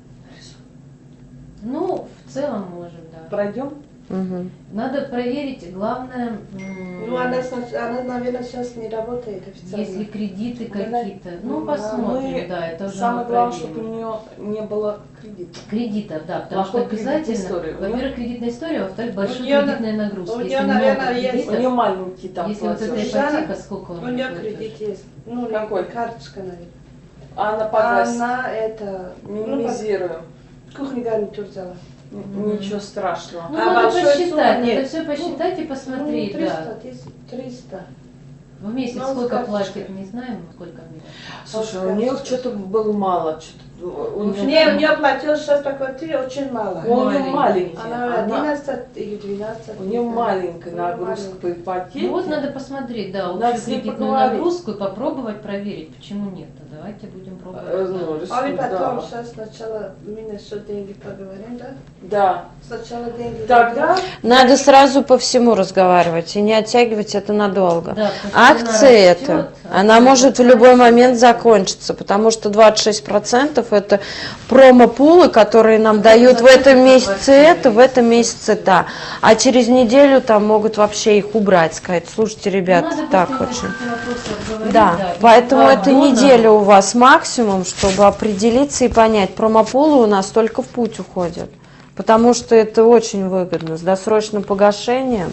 D: Ну, в целом можем, да.
C: пройдем.
A: Мгм.
D: Надо проверить, главное,
B: Ну, она, наверное, сейчас не работает официально.
D: если кредиты
B: Мы на-
D: какие-то. Ну,
B: мы-
D: посмотрим,
C: мы-
D: да, это уже
C: Самое
D: мы
C: главное,
D: проверим.
C: чтобы у нее не было кредита.
D: Кредитов, да, потому
C: Плохой
D: что
C: кредитной
D: обязательно,
C: истории.
D: во-первых, кредитная история, во-вторых, большая
B: нее
D: кредитная нагрузка.
B: у
D: Если
B: нее,
D: много
B: наверное, есть.
D: кредитов,
C: У нее маленький там
D: если вот эта
C: платеж.
D: ипотека, сколько
B: У
D: он
B: нее
D: платеж?
B: кредит есть. Ну,
C: Какой?
B: карточка, наверное.
C: А она погасит.
B: Она это...
C: Минимизируем.
B: Кухни гарнитур взяла.
C: Ничего страшного.
D: Ну,
B: А
D: надо
B: большой
D: посчитать,
B: суммы
D: надо
B: нет.
D: все посчитать и посмотреть,
B: 300,
D: да.
B: 300.
D: В месяц
B: Ну,
D: сколько
B: с
D: платит,
B: карточкой.
D: не знаем, сколько в месяц.
C: Слушай, у нее что-то было мало. Что-то, у
B: Не,
C: нее
B: у нее платеж сейчас по квартире очень мало.
C: у нее маленький.
B: Она
C: Она-
B: 11 или 12.
C: у нее маленькая
B: У неё
C: нагрузка
B: маленькая.
C: по ипотеке.
D: Ну вот надо посмотреть, да,
C: Надо
D: общую
C: с ней
D: кредитную
C: поговорить.
D: нагрузку и попробовать проверить, почему нет. Давайте будем пробовать.
C: Ну,
B: А мы
C: рисуй,
B: потом
C: да.
B: сейчас сначала мы насчет деньги поговорим, да?
C: Да.
B: Сначала деньги.
C: Тогда
A: Надо сразу по всему разговаривать и не оттягивать это надолго.
D: Да, потому что
A: Акция
D: она растет,
A: эта,
D: а
A: она может в любой момент закончиться, потому что 26% это промо-пулы, которые нам дают в этом месяце это, в этом месяце та. А через неделю там могут вообще их убрать, сказать, слушайте, ребят,
D: Надо
A: так
D: просто
A: очень.
D: эти вопросы обговорить,
A: Да,
D: и
A: поэтому
D: два
A: это
D: донора.
A: неделя у вас максимум, чтобы определиться и понять. Промопулы у нас только в путь уходят, потому что это очень выгодно. С досрочным погашением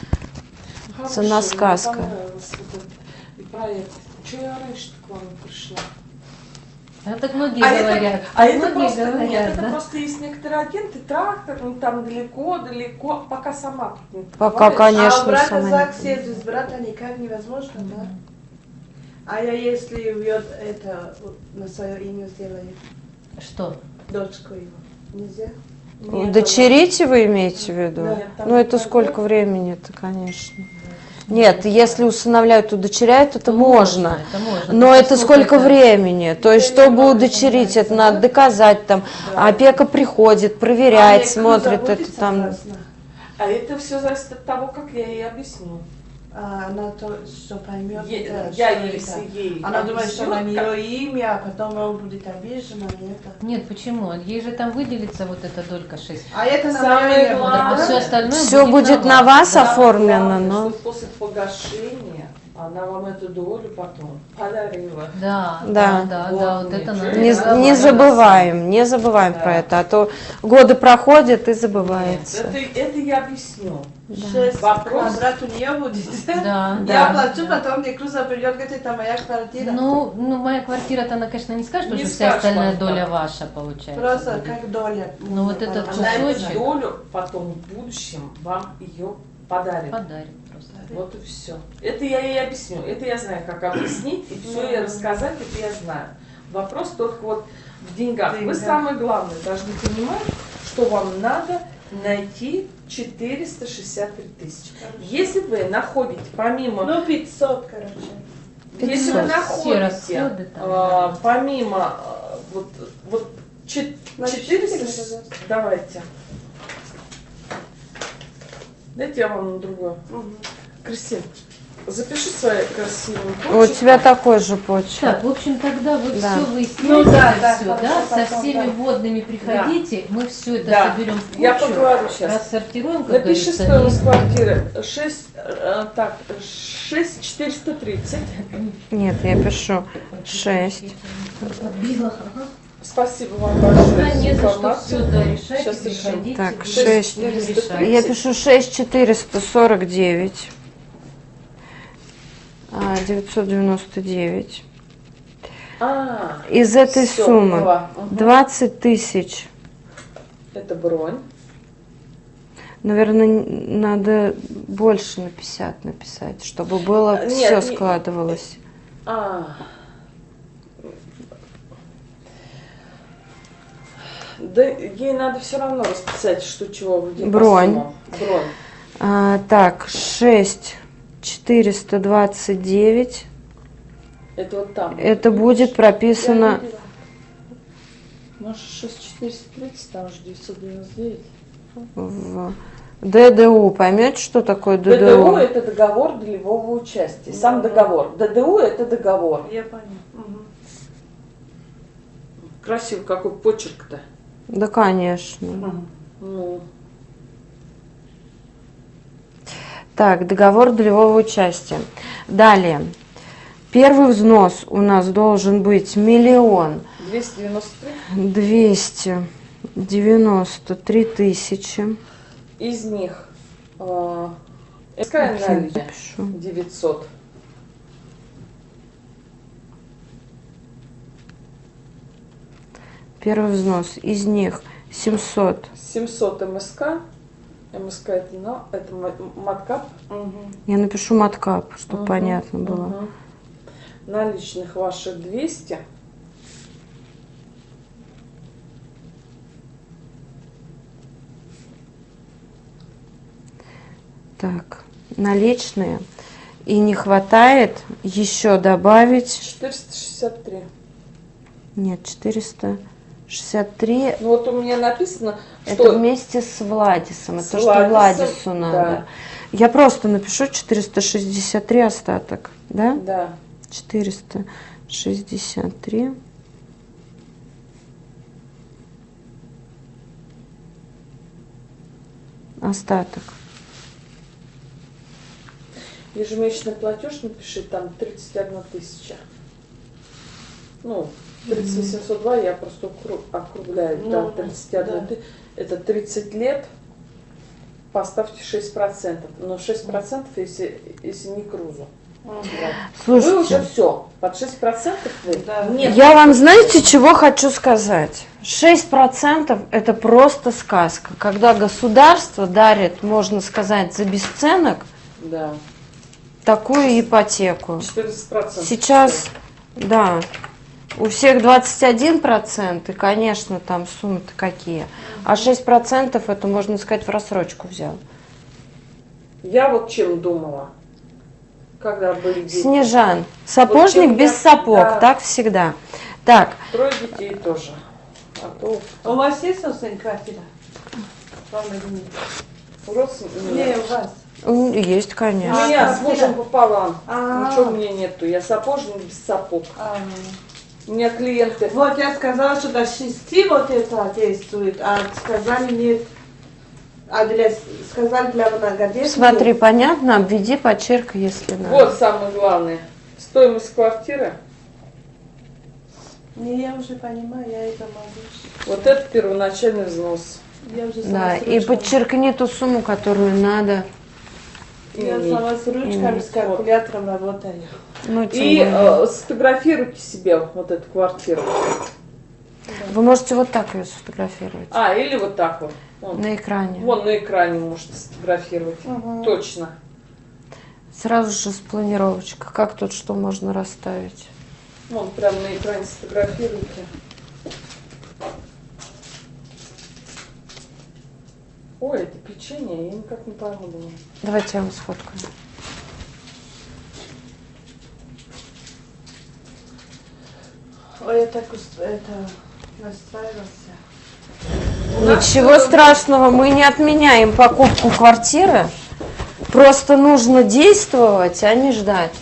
A: цена
C: хорошо,
A: сказка.
C: мне понравилось вот это. И проект. Чего я раньше к вам не пришла?
D: А так многие
C: А
D: говорят.
C: это, а это
D: многие
C: просто
D: говорят,
C: нет, это
D: да?
C: просто есть некоторые агенты, трактор, ну там далеко, пока сама тут не
A: Пока,
C: побываешь.
A: конечно.
B: А у брата
A: сама не
B: ЗАГС ездить с брата никак невозможно, да? А я если вьет это на свое имя сделаю,
D: Что?
B: дочку его, нельзя?
C: Нет,
A: Удочерите вы имеете в виду?
C: Нет, там
A: Ну это
C: не
A: сколько времени-то, конечно. Нет, если усыновляют, удочеряют, это можно.
D: Это можно.
A: Но это сколько
D: это?
A: времени? То есть, чтобы удочерить, это надо доказать там. Опека приходит, проверяет, смотрит это там.
C: А это все зависит от того, как я ей объясню.
B: А она то, что поймет, это,
C: Я
B: что
C: если
B: это.
C: ей
B: Она думает, что на
C: объясню, как-
B: нее имя, а потом он будет обижен, а это.
D: Нет, почему? Ей же там выделится вот эта долька 6.
B: А это на
C: Самое
B: мое имя
C: главное-
B: будет.
D: Все остальное
A: Все будет на вас
C: Да,
A: оформлено,
C: главное,
A: но...
C: что после погашения она вам эту долю потом подарила.
D: Да,
A: Да.
D: да,
C: Вот
D: да, вот
C: мне
D: это
C: чё
D: надо.
A: Не,
C: Да,
A: не
C: да,
A: забываем, не забываем
C: Да.
A: про это, а то годы проходят и забывается.
C: Это я объясню.
B: 6
C: Вопрос.
B: квадрат у нее будет.
D: Да,
B: Я
A: Да.
B: плачу, потом мне Круза придет, говорит, это моя квартира.
D: Ну, моя квартира-то, она, конечно, не скажет,
C: Не
D: что вся
C: скажет
D: остальная
C: вам,
D: доля
C: да.
D: ваша получается.
B: Просто
D: будет.
B: как доля.
D: Ну, вот этот
C: Она эту
D: кусочек.
C: долю потом в будущем вам ее подарит.
D: Подарит просто.
C: Вот и все. Это я ей объясню. Это я знаю, как объяснить, и все ей рассказать, это я знаю. Вопрос только вот в деньгах. Вы самое главное должны понимать, что вам надо найти 463 тысячи. Если вы находите помимо...
B: Ну, 500, короче.
C: Если вы
A: 500.
C: находите,
D: Все расходы там, да.
C: помимо вот
B: Напишите,
C: 400,
B: пожалуйста.
C: давайте. Дайте я вам на другое.
B: Мгм.
C: Кристина, запиши свои красивые
A: У
C: почерки.
A: тебя такой же почерк.
D: Так, в общем, тогда вы
A: Да.
D: все выясните,
B: Ну да, да,
D: все,
B: хорошо,
D: да, со
B: потом,
D: всеми
B: да.
D: вводными приходите, мы все это
C: Да.
D: соберем в кучу,
C: Я поговорю сейчас.
D: рассортируем, как
C: Напиши
D: говорится,
C: стоимость квартиры 6430.
A: Нет, я пишу 6.
D: Подбила. Ага.
C: Спасибо вам большое.
D: Да, не за что,
C: информацию.
D: все, да, решайте,
C: Сейчас решим.
D: приходите.
A: Так,
D: будем
A: 6.
D: решать.
A: Я пишу 6449. 999. Из этой
C: всё,
A: суммы
C: поняла. Мгм.
A: 20 тысяч.
C: Это бронь.
A: Наверное, надо больше на 50 написать, чтобы было
C: Нет,
A: все
C: не-
A: складывалось.
C: Да, ей надо все равно расписать, что чего, где по
A: Бронь.
C: суммам. Бронь.
A: Так, 6 429.
C: Это вот там.
A: Это будет
C: Я
A: прописано...
C: видела. Может, 6430, там же 999.
A: в ДДУ. Поймете, что такое ДДУ?
C: ДДУ – это договор долевого участия. Сам договор. ДДУ – это договор.
B: Я понял. Мгм.
C: Красивый какой почерк-то.
A: Да, конечно.
C: Ну,
A: Так, договор долевого участия. Далее. Первый взнос у нас должен быть 1
C: 293.
A: 293 тысячи.
C: Из них СК
A: Сейчас
C: наличие
A: напишу.
C: 900.
A: Первый взнос. Из них 700.
C: 700 МСК. МСК это маткап.
A: Я напишу маткап, чтобы
C: Мгм,
A: понятно было.
C: мгм. Наличных ваших 200.
A: Так, наличные. И не хватает еще добавить...
C: 463.
A: Нет, 463.
C: Ну вот у меня написано,
A: Это
C: что
A: вместе с Владисом. Это
C: С
A: то, что
C: Владисом,
A: Владису надо.
C: да.
A: Я просто напишу 463 остаток. Да?
C: да,
A: 463. Остаток.
C: ежемесячный платеж напиши, там 31 тысяча. Ну, 3802 я просто округляю,
B: Ну,
C: там 31
B: да.
C: это 30 лет, поставьте 6%, но 6% если не крузу. Вы уже
A: Слушайте,
C: все, под 6% вы
B: Да.
C: нет.
A: я вам знаете, чего хочу сказать? 6% это просто сказка. Когда государство дарит, можно сказать, за бесценок
C: Да,
A: такую ипотеку.
C: 14%.
A: Сейчас, да, у всех 21%, и, конечно, там суммы-то какие. А 6% это, можно сказать, в рассрочку взял.
C: Я вот чем думала, когда были дети.
A: Снежан, сапожник
C: Вот
A: без
C: я-
A: сапог,
C: да.
A: так всегда. Так,
C: 3 детей тоже. А то
B: У вас есть собственная квартира? Вам или нет?
C: родственники.
B: Не, у вас.
A: есть,
C: У
A: конечно.
C: меня с
B: квартира?
C: мужем пополам.
B: А.
C: Ничего у меня нету. Я сапожник без сапог. У меня клиенты.
B: Вот я сказала, что до 6 вот это действует, а сказали нет. А сказали для многодетных.
A: Смотри, понятно, обведи, подчеркай, если надо.
C: Вот самое главное. Стоимость квартиры.
B: Не, я уже понимаю, я это могу.
C: Вот это первоначальный взнос.
B: Я уже
A: Да,
B: сама с
A: и
B: ручками.
A: подчеркни ту сумму, которую надо.
B: Я
C: иметь.
B: сама с ручками, с калькулятором работаю.
A: Ну, тем
C: И
A: более.
C: сфотографируйте себе вот эту квартиру.
A: Вы можете вот так ее сфотографировать.
C: Или вот так вот. Вон,
A: На экране.
C: вон на экране можете сфотографировать.
B: Ага.
C: Точно.
A: Сразу же с планировочкой. Как тут что можно расставить?
C: Вон прямо на экране сфотографируйте. Ой, это печенье, я никак не пойму, думаю.
A: Давайте я вам сфоткаю.
B: Ой, я так настраивался.
A: Ничего страшного, мы не отменяем покупку квартиры. Просто нужно действовать, а не ждать.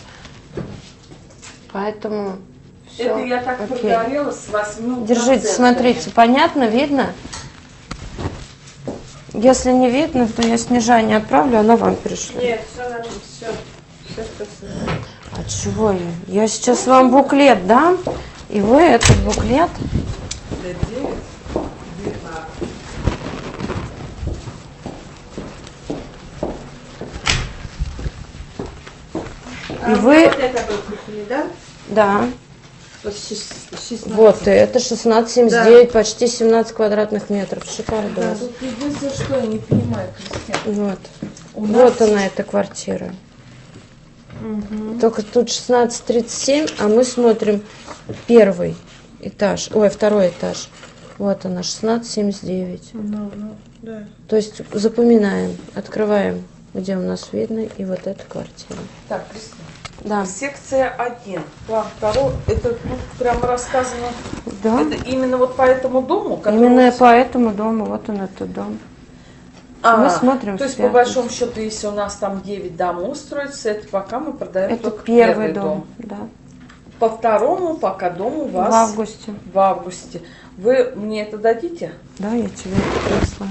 A: Поэтому все.
C: Это я так прогорела с 8%.
A: Держите, смотрите, понятно, видно? Если не видно, то я Снежане отправлю, она вам перешлет.
B: Нет, все нормально, все. Все спасибо.
A: А чего я? Я сейчас вам буклет дам, и вы этот буклет... И вы...
B: Вот это был купили, да?
A: Да.
B: Вот 16.
A: Вот, это 16,79, почти 17 квадратных метров. Шикарно.
C: Тут единственное, что я не понимаю, Кристина.
A: Вот.
C: У
A: Вот
C: нас-
A: она, эта квартира. Только тут 16,37, а мы смотрим первый этаж, ой, второй этаж. Вот она, 1679.
B: Ну, да.
A: То есть запоминаем, открываем, где у нас видно, и вот эта квартира.
C: Так, Кристина.
A: Да.
C: Секция 1. План второй. Это тут прямо рассказано.
A: Да.
C: Это именно вот по этому дому? который
A: Именно
C: вот-
A: по этому дому, вот он этот дом. Мы смотрим
C: То есть,
A: в
C: по
A: пятницу.
C: большому счету, если у нас там 9 домов строится, это пока мы продаем
A: Это
C: только
A: первый дом, да.
C: По второму пока дому у вас
A: В августе.
C: в августе. Вы мне это дадите?
A: Да, я тебе это прислала.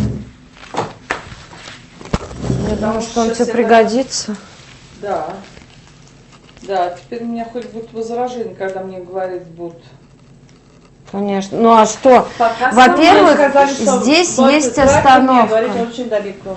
A: Я думаю, что он
C: сейчас
A: тебе
C: это-
A: пригодится.
C: Да. Да, теперь у меня хоть будут возражения, когда мне говорить будут.
A: Конечно. Ну а что?
C: Пока
A: Во-первых,
B: Сказали, что
A: здесь
B: вот
A: есть
B: трактор, мне
A: остановка.
B: говорит, очень далеко.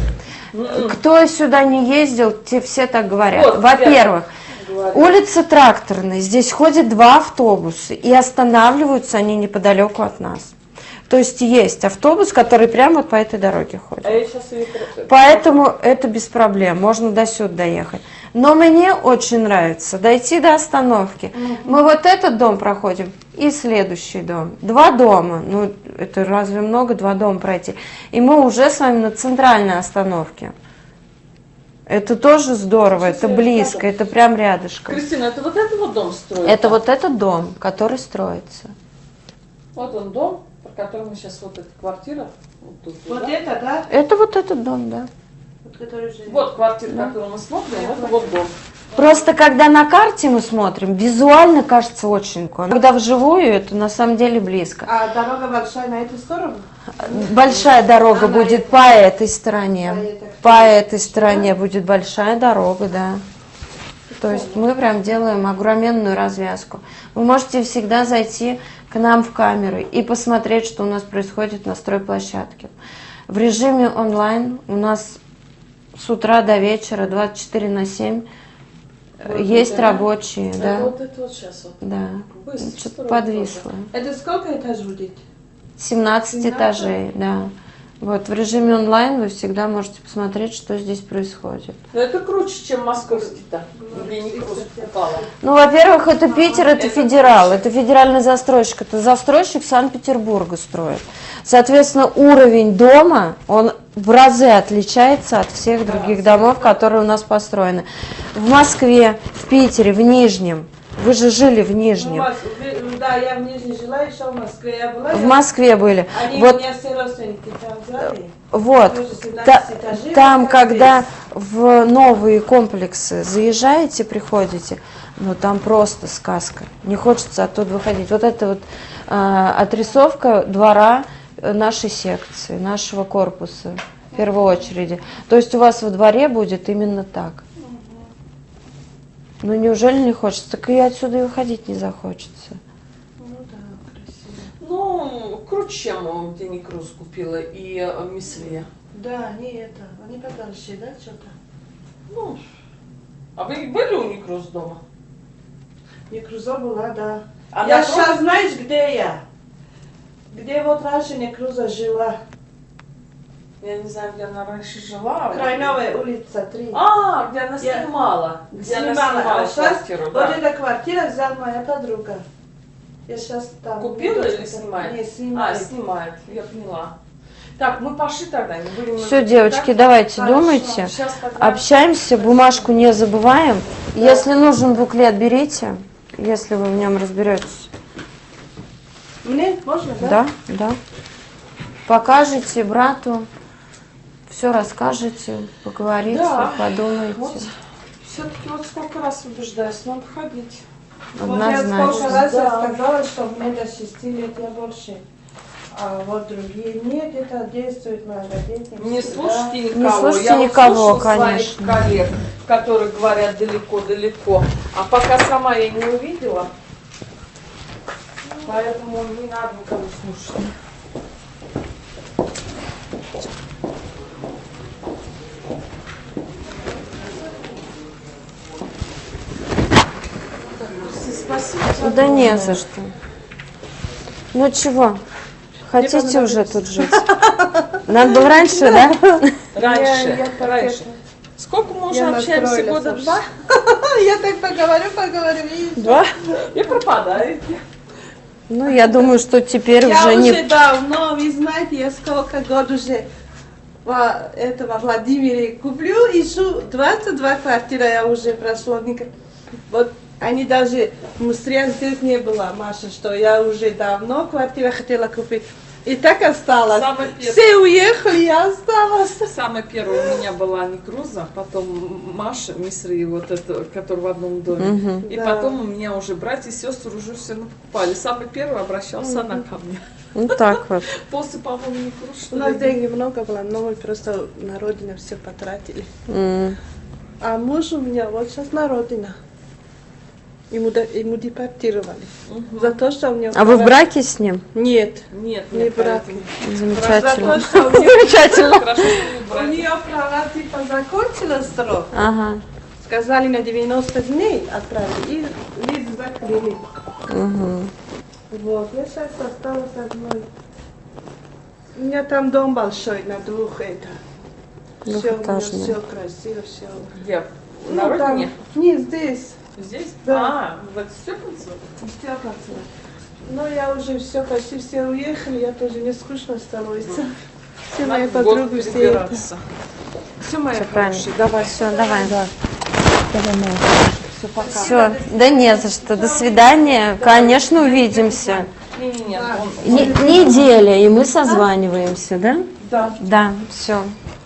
A: Кто сюда не ездил, те все так говорят.
C: Вот,
A: Во-первых,
C: говорят.
A: улица Тракторная, здесь ходят 2 автобуса, и останавливаются они неподалеку от нас. То есть автобус, который прямо вот по этой дороге ходит.
C: А я сейчас
A: Поэтому это без проблем, можно до сюда доехать. Но мне очень нравится дойти до остановки. Мы вот этот дом проходим и следующий дом. 2 дома, ну это разве много, 2 дома пройти. И мы уже с вами на центральной остановке. Это тоже здорово, это близко, это прям рядышком.
C: Кристина, это вот этот вот дом строится?
A: Это вот этот дом, который строится.
C: Вот он дом, про который мы сейчас, вот эта квартира. Вот, тут,
B: Вот
C: да?
B: это, да?
A: Это вот этот дом, да.
B: Вот который живет.
C: Вот квартира, которую мы смотрим, это вот дом.
A: Просто когда на карте мы смотрим, визуально кажется очень далеко. Когда вживую, это на самом деле близко.
B: А дорога большая на эту сторону?
A: Большая дорога
B: Она
A: будет
B: это-
A: по этой стороне.
B: по этой
A: По этой стороне будет большая дорога, да. То есть мы прям делаем огроменную развязку. Вы можете всегда зайти к нам в камеры и посмотреть, что у нас происходит на стройплощадке. В режиме онлайн у нас с утра до вечера 24/7 есть
C: это,
A: рабочие,
C: Это
A: да.
C: вот это вот сейчас вот.
A: Да.
C: Быстро
A: Что-то
C: строят
A: подвисло.
B: Это сколько этажей будет?
A: 17
B: 17?
A: этажей, да. Вот в режиме онлайн вы всегда можете посмотреть, что здесь происходит.
C: Но это круче, чем московский-то, где не просто упала.
A: Ну, во-первых, это Питер, это федерал, это федеральный застройщик, это застройщик Санкт-Петербурга строит. Соответственно, уровень дома, он в разы отличается от всех других домов, которые у нас построены. В Москве, в Питере, в Нижнем. Вы же жили в Нижнем.
B: Да, я в Нижнем жила, еще в Москве я была.
A: В Москве были.
B: Они у
A: Вот,
B: меня все родственники там взяли.
A: вот.
B: Тоже 17 этажей,
A: Там,
B: вот как
A: когда
B: здесь.
A: в новые комплексы заезжаете, приходите, ну там просто сказка. Не хочется оттуда выходить. Вот это вот отрисовка двора нашей секции, нашего корпуса в первую очередь. То есть у вас во дворе будет именно так. Ну неужели не хочется? Так и отсюда и выходить не захочется.
B: Ну да, красиво.
C: Ну, круче, чем где Никрус купила и Мисле.
B: Да, не это. Они подальше, да, что-то?
C: Ну, а вы были у Никрус дома?
B: Не Крузо была, да.
C: А
B: Я
C: напротив-
B: сейчас знаешь, где я? Где вот раньше не Круза жила?
C: Я не знаю, где она раньше жила.
B: Крайновая улица 3.
C: А, где она
B: Я
C: снимала. Где она
B: Снимала.
C: снимала
B: А сейчас
C: квартиру,
B: вот
C: да.
B: эта квартира взяла моя подруга. Я сейчас там...
C: Купила или
B: что-то-
C: снимает?
B: Не, снимает.
C: А, снимает, я поняла. Так, мы пошли тогда, не будем...
A: Все, девочки, давайте
B: Хорошо.
A: думайте.
C: Сейчас тогда...
A: Общаемся, бумажку не забываем. Если нужен буклет, берите, если вы в нем разберетесь.
B: Мне можно, да?
A: Да, да. Покажете брату, все расскажете, поговорите,
C: Да.
A: подумайте.
C: Вот, все-таки вот сколько раз убеждаюсь, надо ходить.
B: Вот я сколько
A: Однозначно.
B: раз я
C: Да.
B: сказала, что мне до 6 лет я больше. А вот другие нет, это действует многодетным.
C: Не
B: всегда.
C: слушайте никого.
A: Не слушайте
C: Я вот
A: никого,
C: слушала своих
A: конечно.
C: коллег, которые говорят далеко-далеко. А пока сама я не увидела, поэтому не надо никого слушать. Спасибо. за
A: Да не
C: помощь.
A: за что. Ну чего, хотите
B: понравилось.
A: уже тут жить? Надо было раньше, да?
C: Раньше,
B: Я так
C: раньше. Сколько мы уже
B: Я
C: общаемся?
B: настроилась
C: Года
B: вообще.
C: 2?
B: Я так поговорю, и...
C: 2? И пропадаете.
A: Ну, я думаю, что теперь
B: Я
A: уже
B: уже
A: не...
B: давно, вы знаете, я сколько год уже этого Владимире куплю, ищу 22 квартиры, я уже прошла. Вот они даже быстрее здесь не было, Маша, что я уже давно квартиру хотела купить. И так осталось. Все уехали, я осталась.
C: Самая первая у меня была Никруза, потом Маша, Мисри, вот это, который в одном доме. И
B: Да.
C: потом у меня уже братья и сестры уже все накупали. Самый первый обращался она ко мне.
A: Ну, так вот.
C: После, по-моему, Никруз, что
B: У нас
C: ли.
B: денег много было, но мы просто на родину все потратили. А муж у меня вот сейчас на родину. Ему депортировали. За то, что у него...
A: А вы в браке с ним?
B: Нет,
C: Нет,
B: не
C: нет,
B: брак.
C: поэтому
A: Замечательно.
B: За то, что у него...
A: Замечательно.
C: хорошо, что не
B: У
C: брать.
B: нее права типа закончила срок.
A: Ага.
B: Сказали на 90 дней отправили и вид закрыли. Вот, я сейчас осталась одной. У меня там дом большой на двух это. Все, у меня
A: Двухэтажный.
B: все красиво, все.
C: Где? На родине?
B: Не, здесь.
C: Здесь?
B: Да.
C: А, в Степанцево?
B: Все красиво. Но я уже все, почти все уехали, я тоже не скучно становится. Все мои
C: Надо в
B: подруги,
C: город
B: все это.
C: перебираться. Все, моя
A: Всё правильно.
C: хорошая, давай.
A: Все, давай.
C: Все, пока.
A: Все, да не за что. До свидания. Конечно, увидимся.
C: Не-не-не,
A: Неделя, и мы созваниваемся, да?
C: Да.
A: Да, все.